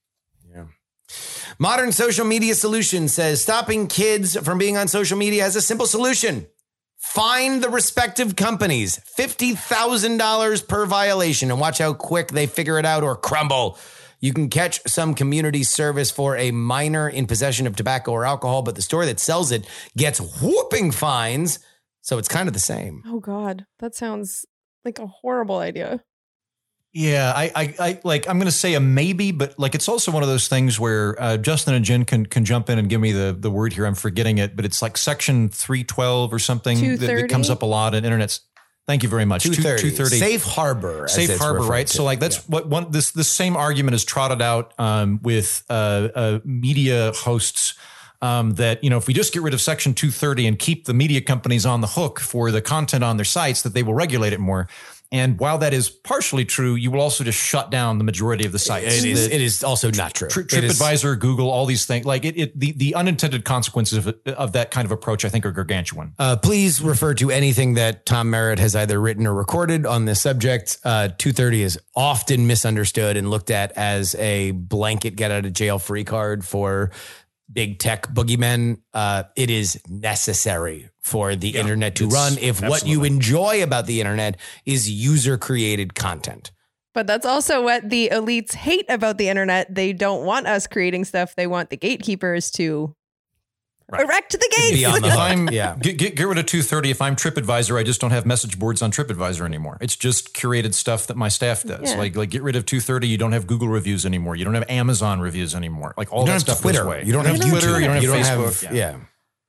Modern Social Media Solution says stopping kids from being on social media has a simple solution. Fine the respective companies $50,000 per violation and watch how quick they figure it out or crumble. You can catch some community service for a minor in possession of tobacco or alcohol, but the store that sells it gets whooping fines. So it's kind of the same. Oh, God. That sounds like a horrible idea. Yeah, I like, I'm going to say a maybe, but like, it's also one of those things where Justin and Jen can jump in and give me the word here. I'm forgetting it, but it's like section 312 or something that comes up a lot in internets. Thank you very much. 230. Safe harbor. Safe harbor, right? So like that's what this same argument is trotted out with media hosts that, you know, if we just get rid of section 230 and keep the media companies on the hook for the content on their sites, that they will regulate it more. And while that is partially true, you will also just shut down the majority of the sites. It is also not true. TripAdvisor, Google, all these things. Like the unintended consequences of that kind of approach, I think, are gargantuan. Please refer to anything that Tom Merritt has either written or recorded on this subject. 230 is often misunderstood and looked at as a blanket get out of jail free card for big tech boogeymen. It is necessary for the internet to run if what you enjoy about the internet is user created content. But that's also what the elites hate about the internet. They don't want us creating stuff. They want the gatekeepers to erect the gates. Get rid of 230. If I'm TripAdvisor, I just don't have message boards on TripAdvisor anymore. It's just curated stuff that my staff does. Yeah. Like get rid of 230. You don't have Google reviews anymore. You don't have Amazon reviews anymore. Like all that stuff Twitter. goes away. You don't have Twitter. You don't have Facebook. Yeah.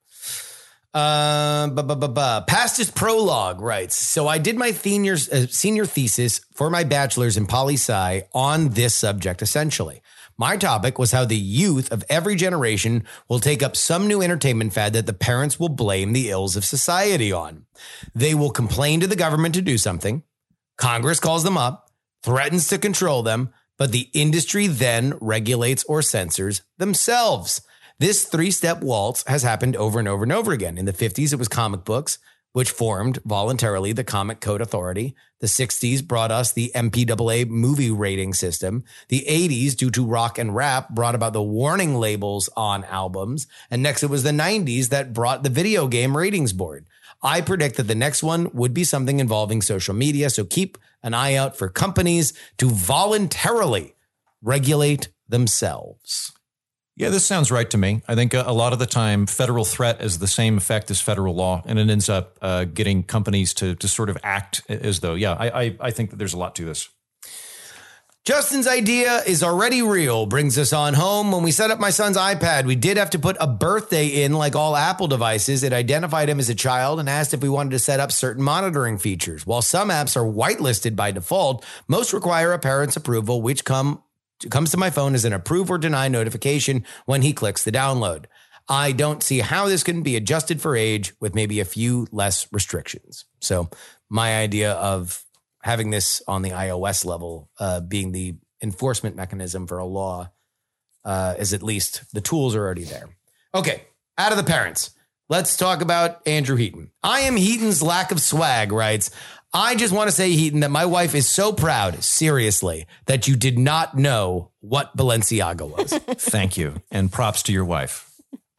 Pastist Prologue writes, so I did my senior thesis for my bachelor's in poli-sci on this subject, essentially. My topic was how the youth of every generation will take up some new entertainment fad that the parents will blame the ills of society on. They will complain to the government to do something. Congress calls them up, threatens to control them, but the industry then regulates or censors themselves. This three-step waltz has happened over and over and over again. In the 50s, it was comic books, which formed voluntarily the Comic Code Authority. The 60s brought us the MPAA movie rating system. The 80s, due to rock and rap, brought about the warning labels on albums. And next, it was the 90s that brought the video game ratings board. I predict that the next one would be something involving social media. So keep an eye out for companies to voluntarily regulate themselves. Yeah, this sounds right to me. I think a lot of the time, federal threat is the same effect as federal law, and it ends up getting companies to sort of act as though, I think that there's a lot to this. Justin's idea is already real. Brings us on home. When we set up my son's iPad, we did have to put a birthday in like all Apple devices. It identified him as a child and asked if we wanted to set up certain monitoring features. While some apps are whitelisted by default, most require a parent's approval, which comes to my phone as an approve or deny notification when he clicks the download. I don't see how this can be adjusted for age with maybe a few less restrictions. So my idea of having this on the iOS level being the enforcement mechanism for a law is at least the tools are already there. Okay, out of the parents. Let's talk about Andrew Heaton. I am Heaton's lack of swag, writes, I just want to say, Heaton, that my wife is so proud, seriously, that you did not know what Balenciaga was. Thank you. And props to your wife.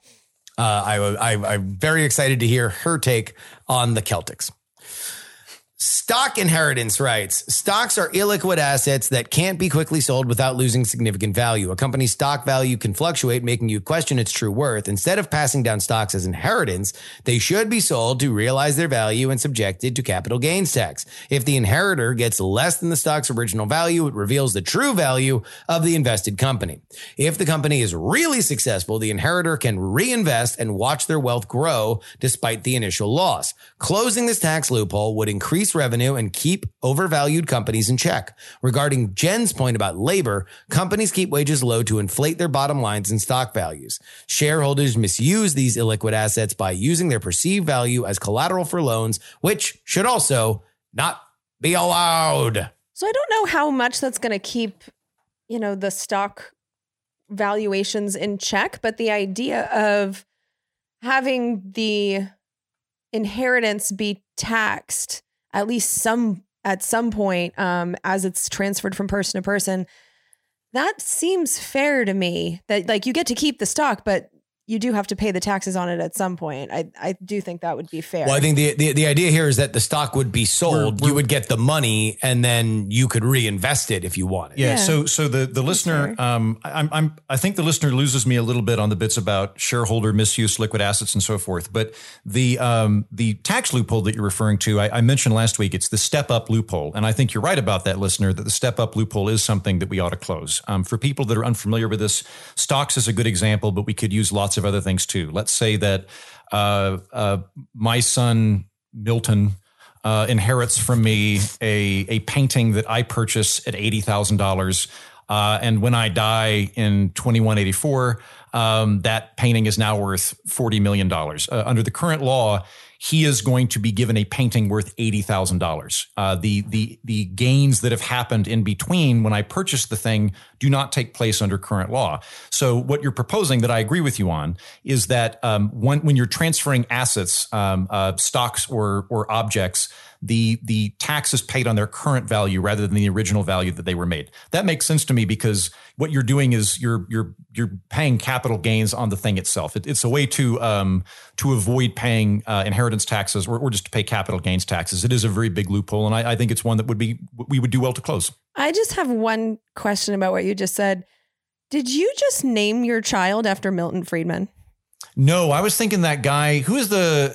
I'm very excited to hear her take on the Celtics. Stock Inheritance writes, stocks are illiquid assets that can't be quickly sold without losing significant value. A company's stock value can fluctuate, making you question its true worth. Instead of passing down stocks as inheritance, they should be sold to realize their value and subjected to capital gains tax. If the inheritor gets less than the stock's original value, it reveals the true value of the invested company. If the company is really successful, the inheritor can reinvest and watch their wealth grow despite the initial loss. Closing this tax loophole would increase revenue and keep overvalued companies in check. Regarding Jen's point about labor, companies keep wages low to inflate their bottom lines and stock values. Shareholders misuse these illiquid assets by using their perceived value as collateral for loans, which should also not be allowed. So I don't know how much that's going to keep, the stock valuations in check, but the idea of having the inheritance be taxed at least at some point as it's transferred from person to person, that seems fair to me. That like you get to keep the stock, but you do have to pay the taxes on it at some point. I do think that would be fair. Well, I think the idea here is that the stock would be sold. You would get the money, and then you could reinvest it if you wanted. Yeah. So the listener, I think the listener loses me a little bit on the bits about shareholder misuse, liquid assets, and so forth. But the tax loophole that you're referring to, I mentioned last week, it's the step up loophole, and I think you're right about that, listener. That the step up loophole is something that we ought to close. For people that are unfamiliar with this, stocks is a good example, but we could use lots of other things too. Let's say that my son Milton inherits from me a painting that I purchase at $80,000, and when I die in 2184, that painting is now worth $40 million. Under the current law, he is going to be given a painting worth $80,000. The gains that have happened in between when I purchased the thing do not take place under current law. So what you're proposing that I agree with you on is that when you're transferring assets, stocks or objects, the tax is paid on their current value rather than the original value that they were made. That makes sense to me because what you're doing is you're paying capital gains on the thing itself. It's a way to avoid paying inheritance taxes or just to pay capital gains taxes. It is a very big loophole, and I think it's one that we would do well to close. I just have one question about what you just said. Did you just name your child after Milton Friedman? No, I was thinking that guy. Who is the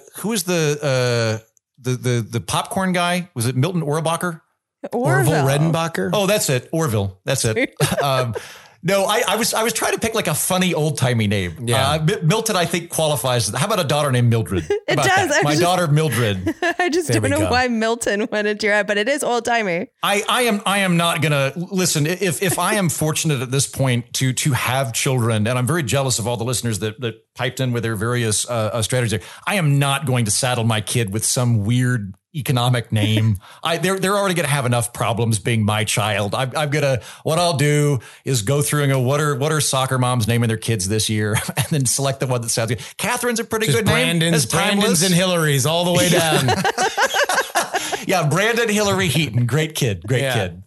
popcorn guy? Was it Milton Orville Redenbacher? Oh, that's it. Orville. That's it. No, I was trying to pick like a funny old timey name. Yeah. Milton, I think qualifies. How about a daughter named Mildred? It does. My daughter Mildred. I just don't know why Milton went into your head, but it is old timey. I am not gonna listen. If I am fortunate at this point to have children, and I'm very jealous of all the listeners that piped in with their various strategies, I am not going to saddle my kid with some weird economic name. They're already going to have enough problems being my child. What I'll do is go through and go, what are soccer moms naming their kids this year? And then select the one that sounds good. Catherine's a pretty good name. Brandon's and Hillary's all the way down. Yeah. Brandon Hillary Heaton. Great kid. Kid.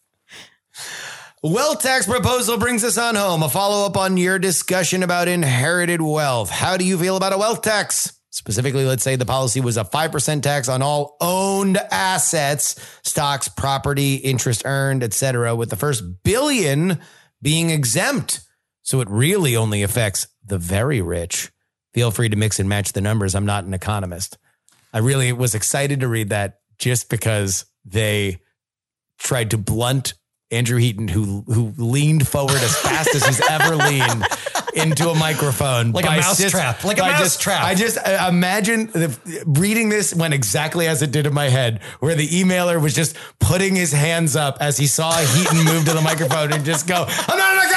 Wealth tax proposal brings us on home. A follow-up on your discussion about inherited wealth. How do you feel about a wealth tax? Specifically, let's say the policy was a 5% tax on all owned assets, stocks, property, interest earned, etc., with the first $1 billion being exempt. So it really only affects the very rich. Feel free to mix and match the numbers. I'm not an economist. I really was excited to read that just because they tried to blunt Andrew Heaton, who leaned forward as fast as he's ever leaned into a microphone. Like a mousetrap. I just imagine reading this went exactly as it did in my head, where the emailer was just putting his hands up as he saw Heaton move to the microphone and just go, I'm not an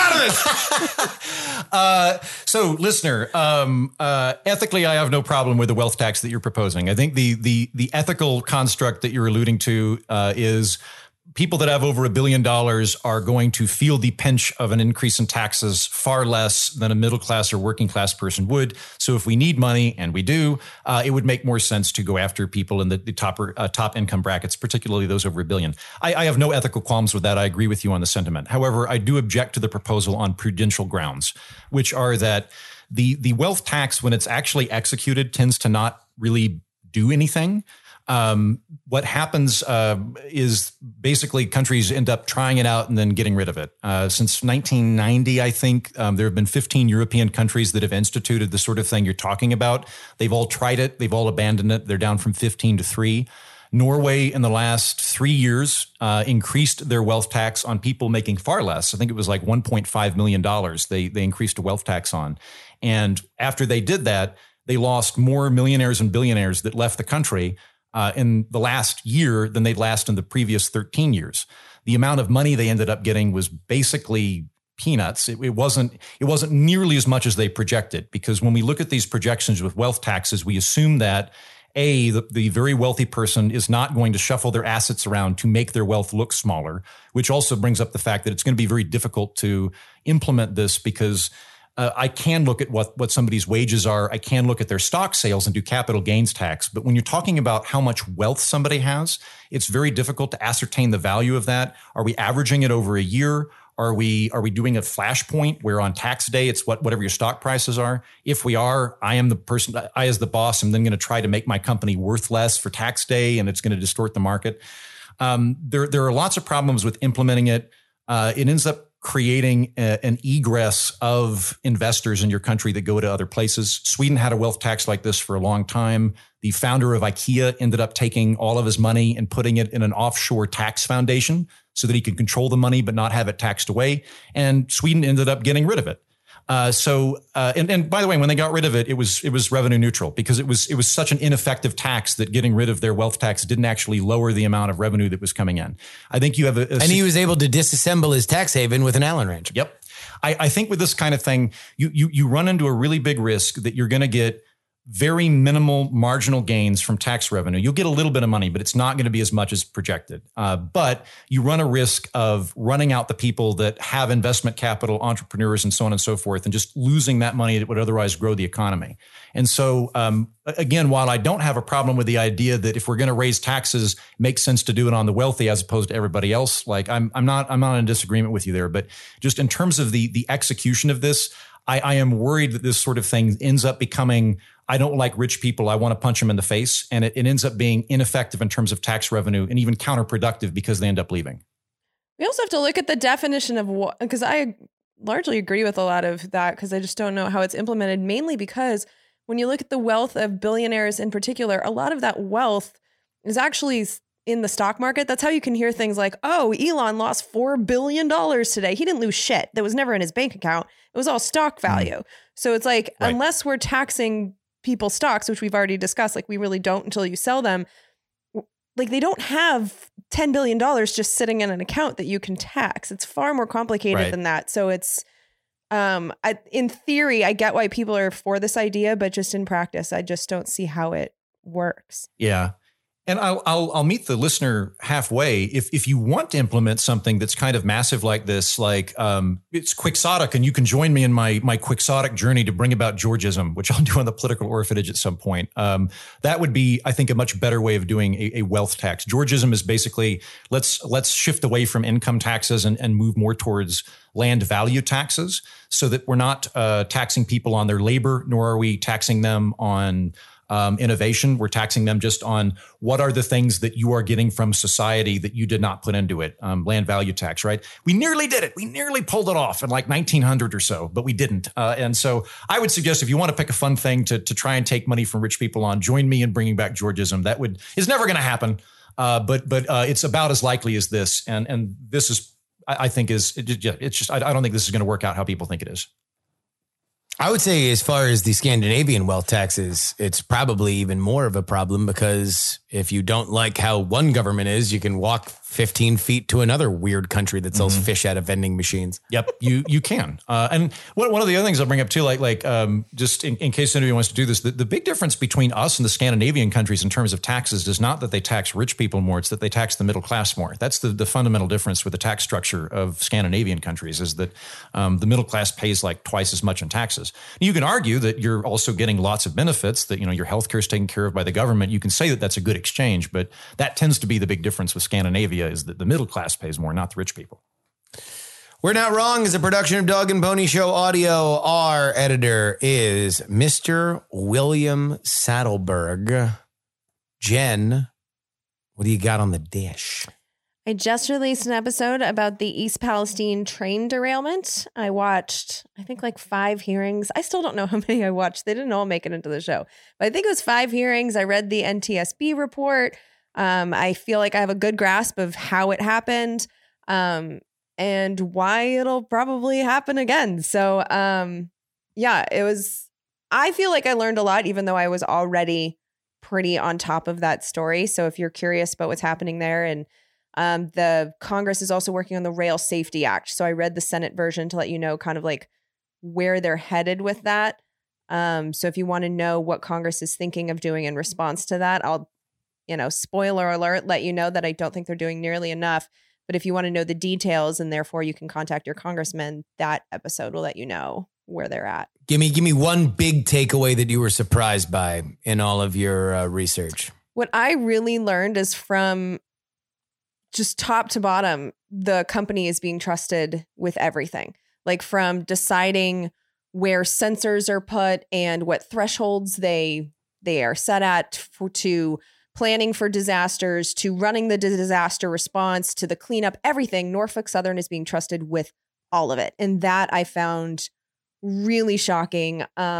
economist. So listener, ethically, I have no problem with the wealth tax that you're proposing. I think the ethical construct that you're alluding to is people that have over $1 billion are going to feel the pinch of an increase in taxes far less than a middle class or working class person would. So if we need money, and we do, it would make more sense to go after people in the top income brackets, particularly those over $1 billion. I have no ethical qualms with that. I agree with you on the sentiment. However, I do object to the proposal on prudential grounds, which are that the wealth tax, when it's actually executed, tends to not really do anything. What happens is basically countries end up trying it out and then getting rid of it. Since 1990, I think there have been 15 European countries that have instituted the sort of thing you're talking about. They've all tried it. They've all abandoned it. They're down from 15 to 3. Norway in the last 3 years increased their wealth tax on people making far less. I think it was like $1.5 million they increased a wealth tax on. And after they did that, they lost more millionaires and billionaires that left the country in the last year than they'd last in the previous 13 years. The amount of money they ended up getting was basically peanuts. It wasn't nearly as much as they projected, because when we look at these projections with wealth taxes, we assume that the very wealthy person is not going to shuffle their assets around to make their wealth look smaller, which also brings up the fact that it's going to be very difficult to implement this because I can look at what somebody's wages are. I can look at their stock sales and do capital gains tax. But when you're talking about how much wealth somebody has, it's very difficult to ascertain the value of that. Are we averaging it over a year? Are we doing a flashpoint where on tax day it's whatever your stock prices are? If we are, I as the boss am then going to try to make my company worth less for tax day, and it's going to distort the market. There are lots of problems with implementing it. It ends up creating an egress of investors in your country that go to other places. Sweden had a wealth tax like this for a long time. The founder of IKEA ended up taking all of his money and putting it in an offshore tax foundation so that he could control the money but not have it taxed away. And Sweden ended up getting rid of it. And by the way, when they got rid of it, it was revenue neutral because it was such an ineffective tax that getting rid of their wealth tax didn't actually lower the amount of revenue that was coming in. I think you have and he was able to disassemble his tax haven with an Allen wrench. Yep. I think with this kind of thing, you run into a really big risk that you're going to get very minimal marginal gains from tax revenue. You'll get a little bit of money, but it's not going to be as much as projected. But you run a risk of running out the people that have investment capital, entrepreneurs, and so on and so forth, and just losing that money that would otherwise grow the economy. And so, again, while I don't have a problem with the idea that if we're going to raise taxes, it makes sense to do it on the wealthy as opposed to everybody else. Like I'm not in disagreement with you there, but just in terms of the execution of this, I am worried that this sort of thing ends up becoming, I don't like rich people, I want to punch them in the face. And it ends up being ineffective in terms of tax revenue and even counterproductive because they end up leaving. We also have to look at the definition of what, because I largely agree with a lot of that because I just don't know how it's implemented, mainly because when you look at the wealth of billionaires in particular, a lot of that wealth is actually in the stock market. That's how you can hear things like, oh, Elon lost $4 billion today. He didn't lose shit. That was never in his bank account. It was all stock value. So it's like, right. Unless we're taxing people's stocks, which we've already discussed, like we really don't until you sell them, like they don't have $10 billion just sitting in an account that you can tax. It's far more complicated than that. So it's, in theory, I get why people are for this idea, but just in practice, I just don't see how it works. Yeah. And I'll meet the listener halfway. If you want to implement something that's kind of massive like this, like it's quixotic, and you can join me in my quixotic journey to bring about Georgism, which I'll do on the political orphanage at some point. That would be, I think, a much better way of doing a wealth tax. Georgism is basically let's shift away from income taxes and move more towards land value taxes, so that we're not taxing people on their labor, nor are we taxing them on innovation. We're taxing them just on what are the things that you are getting from society that you did not put into it. Land value tax, right? We nearly did it. We nearly pulled it off in like 1900 or so, but we didn't. And so I would suggest if you want to pick a fun thing to try and take money from rich people on, join me in bringing back Georgism. It's never going to happen. But it's about as likely as this. And this is, I think it's just, I don't think this is going to work out how people think it is. I would say as far as the Scandinavian wealth taxes, it's probably even more of a problem because if you don't like how one government is, you can walk 15 feet to another weird country that sells fish out of vending machines. Yep, you can. And one of the other things I'll bring up too, like just in case anybody wants to do this, the big difference between us and the Scandinavian countries in terms of taxes is not that they tax rich people more, it's that they tax the middle class more. That's the fundamental difference with the tax structure of Scandinavian countries is that the middle class pays like twice as much in taxes. You can argue that you're also getting lots of benefits, that your healthcare is taken care of by the government. You can say that that's a good exchange, but that tends to be the big difference with Scandinavia is that the middle class pays more, not the rich people. We're Not Wrong is a production of Dog and Pony Show Audio. Our editor is Mr. William Saddleberg. Jen, what do you got on the dish? I just released an episode about the East Palestine train derailment. I watched, I think, like 5 hearings. I still don't know how many I watched. They didn't all make it into the show. But I think it was 5 hearings. I read the NTSB report. I feel like I have a good grasp of how it happened and why it'll probably happen again. So, yeah, I feel like I learned a lot, even though I was already pretty on top of that story. So if you're curious about what's happening there, and the Congress is also working on the Rail Safety Act. So I read the Senate version to let you know kind of like where they're headed with that. So if you want to know what Congress is thinking of doing in response to that, I'll, spoiler alert, let you know that I don't think they're doing nearly enough. But if you want to know the details and therefore you can contact your congressman, that episode will let you know where they're at. Give me one big takeaway that you were surprised by in all of your research. What I really learned is from just top to bottom, the company is being trusted with everything, like from deciding where sensors are put and what thresholds they are set at to planning for disasters, to running the disaster response, to the cleanup, everything. Norfolk Southern is being trusted with all of it. And that I found really shocking.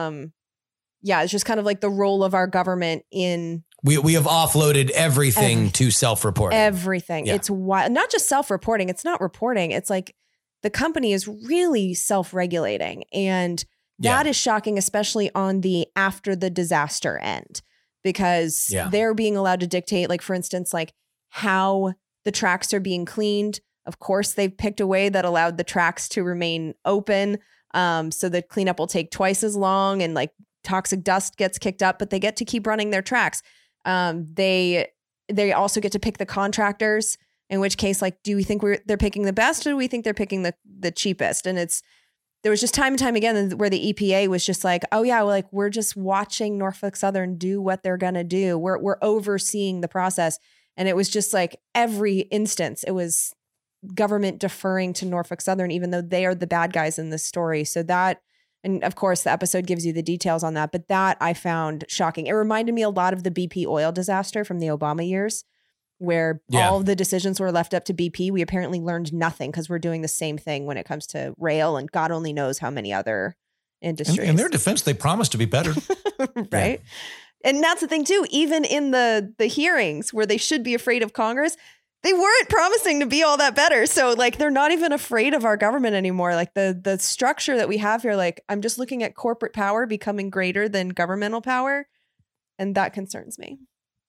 It's just kind of like the role of our government in... We have offloaded everything to self-reporting. Everything. Yeah. It's not just self-reporting. It's not reporting. It's like the company is really self-regulating. And that is shocking, especially on the after the disaster end, because they're being allowed to dictate, like, for instance, like how the tracks are being cleaned. Of course, they've picked a way that allowed the tracks to remain open. So the cleanup will take twice as long and like toxic dust gets kicked up, but they get to keep running their tracks. They also get to pick the contractors, in which case, like, do we think they're picking the best or do we think they're picking the cheapest? And there was just time and time again where the EPA was just like, oh yeah, like we're just watching Norfolk Southern do what they're going to do. We're overseeing the process. And it was just like every instance, it was government deferring to Norfolk Southern, even though they are the bad guys in this story. So that, and of course the episode gives you the details on that, but that I found shocking. It reminded me a lot of the BP oil disaster from the Obama years, where all of the decisions were left up to BP. We apparently learned nothing because we're doing the same thing when it comes to rail and God only knows how many other industries. In their defense, they promised to be better. Right. Yeah. And that's the thing too, even in the hearings where they should be afraid of Congress, they weren't promising to be all that better. So like, they're not even afraid of our government anymore. Like the structure that we have here, like I'm just looking at corporate power becoming greater than governmental power. And that concerns me.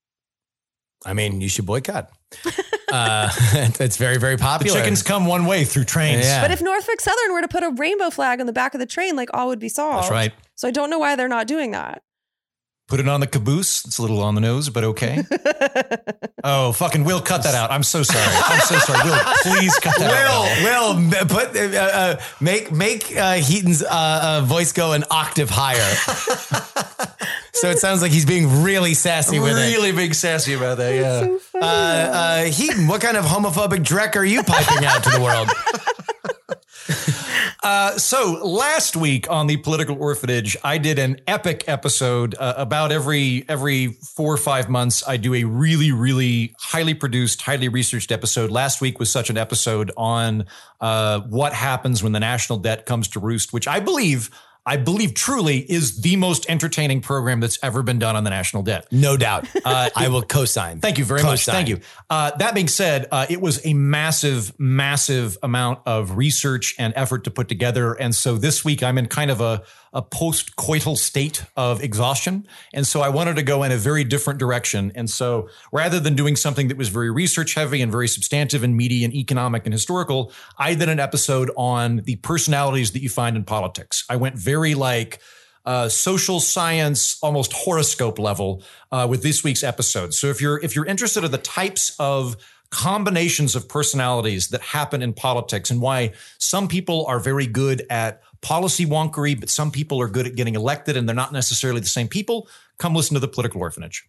I mean, you should boycott. It's very, very popular. The chickens come one way through trains. Yeah. But if Norfolk Southern were to put a rainbow flag on the back of the train, like all would be solved. That's right. So I don't know why they're not doing that. Put it on the caboose. It's a little on the nose, but okay. Oh, fucking Will, cut that out. I'm so sorry. I'm so sorry. Will, please cut that out. Will, make Heaton's voice go an octave higher. So it sounds like he's being really sassy with it. Really being sassy about that, yeah. So Heaton, what kind of homophobic dreck are you piping out to the world? So last week on the Political Orphanage, I did an epic episode. About every 4 or 5 months, I do a really, really highly produced, highly researched episode. Last week was such an episode on what happens when the national debt comes to roost, which I believe truly is the most entertaining program that's ever been done on the national debt. No doubt. I will co-sign. Thank you very much. Thank you. That being said, it was a massive, massive amount of research and effort to put together. And so this week I'm in kind of a post-coital state of exhaustion. And so I wanted to go in a very different direction. And so rather than doing something that was very research heavy and very substantive and meaty and economic and historical, I did an episode on the personalities that you find in politics. I went very like social science, almost horoscope level with this week's episode. So if you're interested in the types of combinations of personalities that happen in politics and why some people are very good at policy wonkery, but some people are good at getting elected and they're not necessarily the same people, come listen to the Political Orphanage.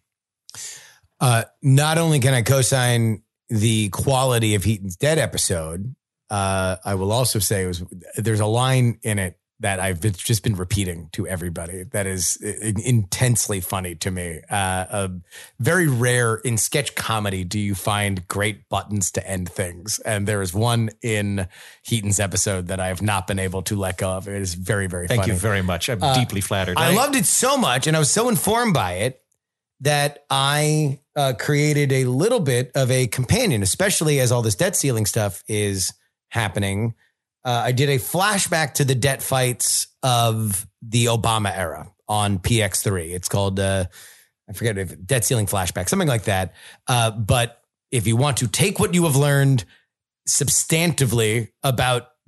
Not only can I co-sign the quality of Heaton's Dead episode, I will also say there's a line in it that I've just been repeating to everybody that is intensely funny to me. Very rare in sketch comedy do you find great buttons to end things. And there is one in Heaton's episode that I have not been able to let go of. It is very, very funny. Thank you very much. I'm deeply flattered. I loved it so much and I was so informed by it that I created a little bit of a companion, especially as all this debt ceiling stuff is happening. I did a flashback to the debt fights of the Obama era on PX3. It's called, I forget if debt ceiling flashback, something like that. But if you want to take what you have learned substantively about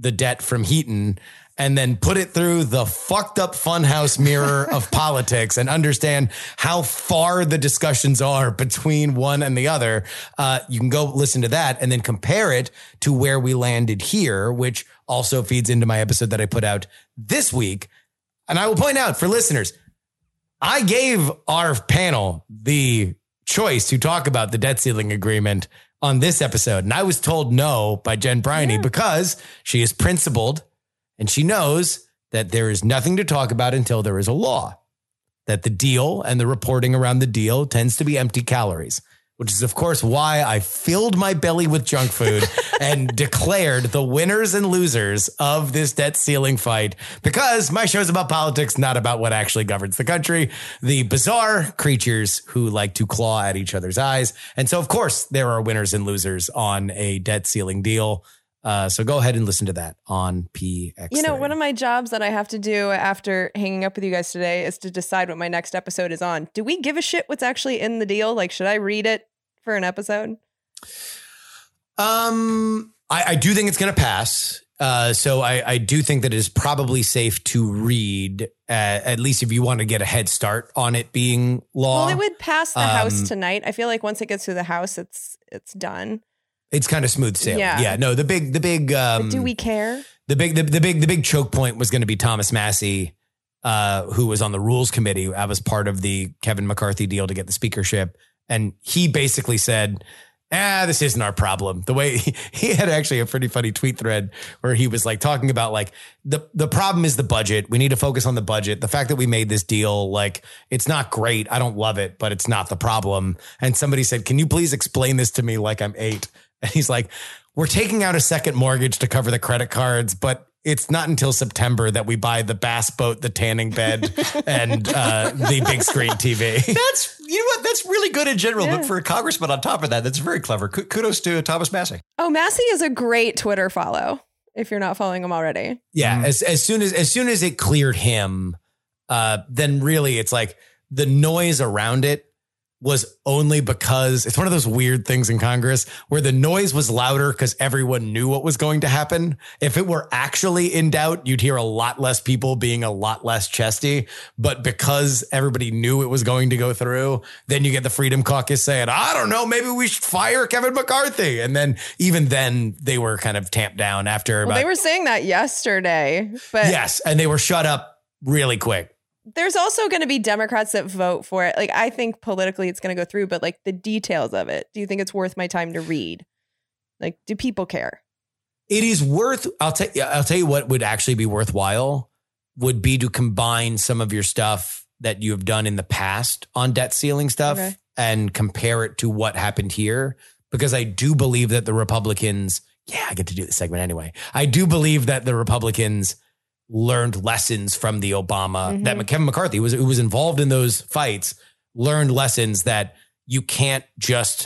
the debt from Heaton and then put it through the fucked up funhouse mirror of politics and understand how far the discussions are between one and the other, you can go listen to that and then compare it to where we landed here, which also feeds into my episode that I put out this week. And I will point out for listeners, I gave our panel the choice to talk about the debt ceiling agreement on this episode. And I was told no by Jen Briney because she is principled and she knows that there is nothing to talk about until there is a law, that the deal and the reporting around the deal tends to be empty calories, which is, of course, why I filled my belly with junk food and declared the winners and losers of this debt ceiling fight, because my show's about politics, not about what actually governs the country, the bizarre creatures who like to claw at each other's eyes. And so, of course, there are winners and losers on a debt ceiling deal. So go ahead and listen to that on PX. You know, one of my jobs that I have to do after hanging up with you guys today is to decide what my next episode is on. Do we give a shit what's actually in the deal? Like, should I read it for an episode? I do think it's going to pass. So I do think that it is probably safe to read, at least if you want to get a head start on it being law. Well, it would pass the House tonight. I feel like once it gets through the House, it's done. It's kind of smooth sailing. Yeah. No, the big. But do we care? The big choke point was going to be Thomas Massie, who was on the Rules Committee. I was part of the Kevin McCarthy deal to get the speakership. And he basically said, this isn't our problem. The way he had actually a pretty funny tweet thread where he was like talking about like the problem is the budget. We need to focus on the budget. The fact that we made this deal, like, it's not great. I don't love it, but it's not the problem. And somebody said, can you please explain this to me like I'm 8? And he's like, we're taking out a second mortgage to cover the credit cards, but it's not until September that we buy the bass boat, the tanning bed, and the big screen TV. That's, you know what? That's really good in general. Yeah. But for a congressman on top of that, that's very clever. Kudos to Thomas Massie. Oh, Massie is a great Twitter follow if you're not following him already. Yeah. As soon as it cleared him, then really it's like the noise around it was only because it's one of those weird things in Congress where the noise was louder because everyone knew what was going to happen. If it were actually in doubt, you'd hear a lot less people being a lot less chesty. But because everybody knew it was going to go through, then you get the Freedom Caucus saying, I don't know, maybe we should fire Kevin McCarthy. And then even then they were kind of tamped down after. Well, they were saying that yesterday. But yes, and they were shut up really quick. There's also going to be Democrats that vote for it. Like, I think politically it's going to go through, but like the details of it, do you think it's worth my time to read? Like, do people care? It is worth, I'll tell you what would actually be worthwhile would be to combine some of your stuff that you have done in the past on debt ceiling stuff and compare it to what happened here. Because I do believe that the Republicans, I get to do this segment anyway. I do believe that the Republicans learned lessons from the Obama, that Kevin McCarthy who was involved in those fights, learned lessons that you can't just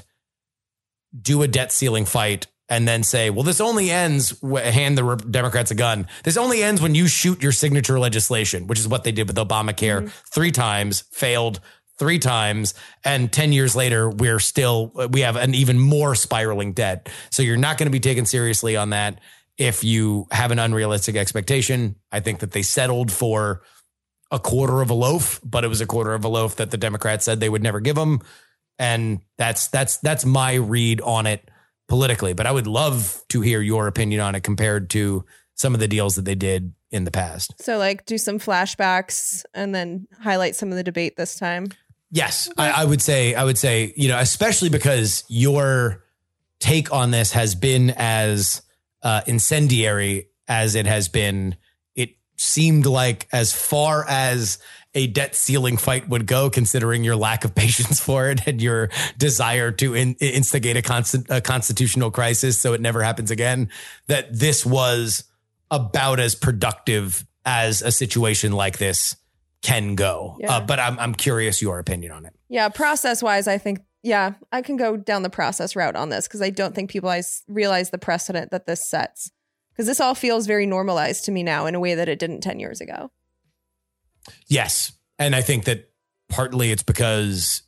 do a debt ceiling fight and then say, well, this only ends, hand the Democrats a gun. This only ends when you shoot your signature legislation, which is what they did with Obamacare 3 times, failed 3 times. And 10 years later, we have an even more spiraling debt. So you're not going to be taken seriously on that. If you have an unrealistic expectation, I think that they settled for a quarter of a loaf, but it was a quarter of a loaf that the Democrats said they would never give them. And that's my read on it politically. But I would love to hear your opinion on it compared to some of the deals that they did in the past. So like do some flashbacks and then highlight some of the debate this time. Yes, I would say, you know, especially because your take on this has been as incendiary as it has been. It seemed like as far as a debt ceiling fight would go, considering your lack of patience for it and your desire to instigate a constitutional crisis so it never happens again, that this was about as productive as a situation like this can go. Yeah. But I'm curious your opinion on it. Yeah, process wise, I think, I can go down the process route on this because I don't think people realize the precedent that this sets. Because this all feels very normalized to me now in a way that it didn't 10 years ago. Yes. And I think that partly it's because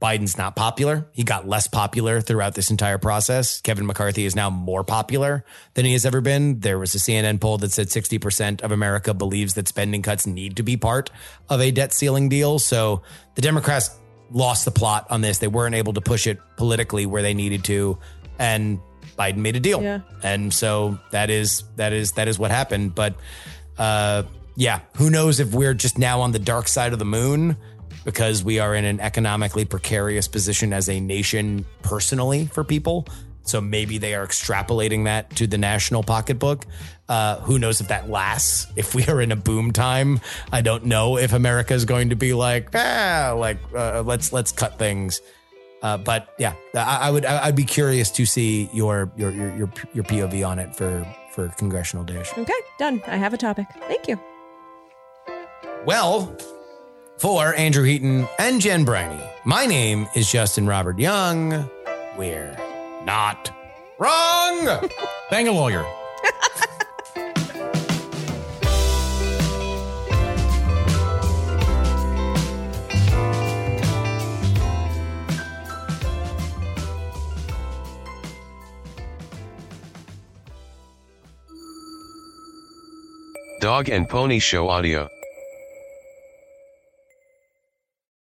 Biden's not popular. He got less popular throughout this entire process. Kevin McCarthy is now more popular than he has ever been. There was a CNN poll that said 60% of America believes that spending cuts need to be part of a debt ceiling deal. So the Democrats lost the plot on this. They weren't able to push it politically where they needed to. And Biden made a deal. Yeah. And so that is what happened. But who knows if we're just now on the dark side of the moon because we are in an economically precarious position as a nation personally for people. So maybe they are extrapolating that to the national pocketbook. Who knows if that lasts? If we are in a boom time, I don't know if America is going to be like, let's cut things. But yeah, I'd be curious to see your POV on it for Congressional Dish. Okay, done. I have a topic. Thank you. Well, for Andrew Heaton and Jen Briney, my name is Justin Robert Young. We're not wrong. Bang a lawyer. Dog and Pony Show audio.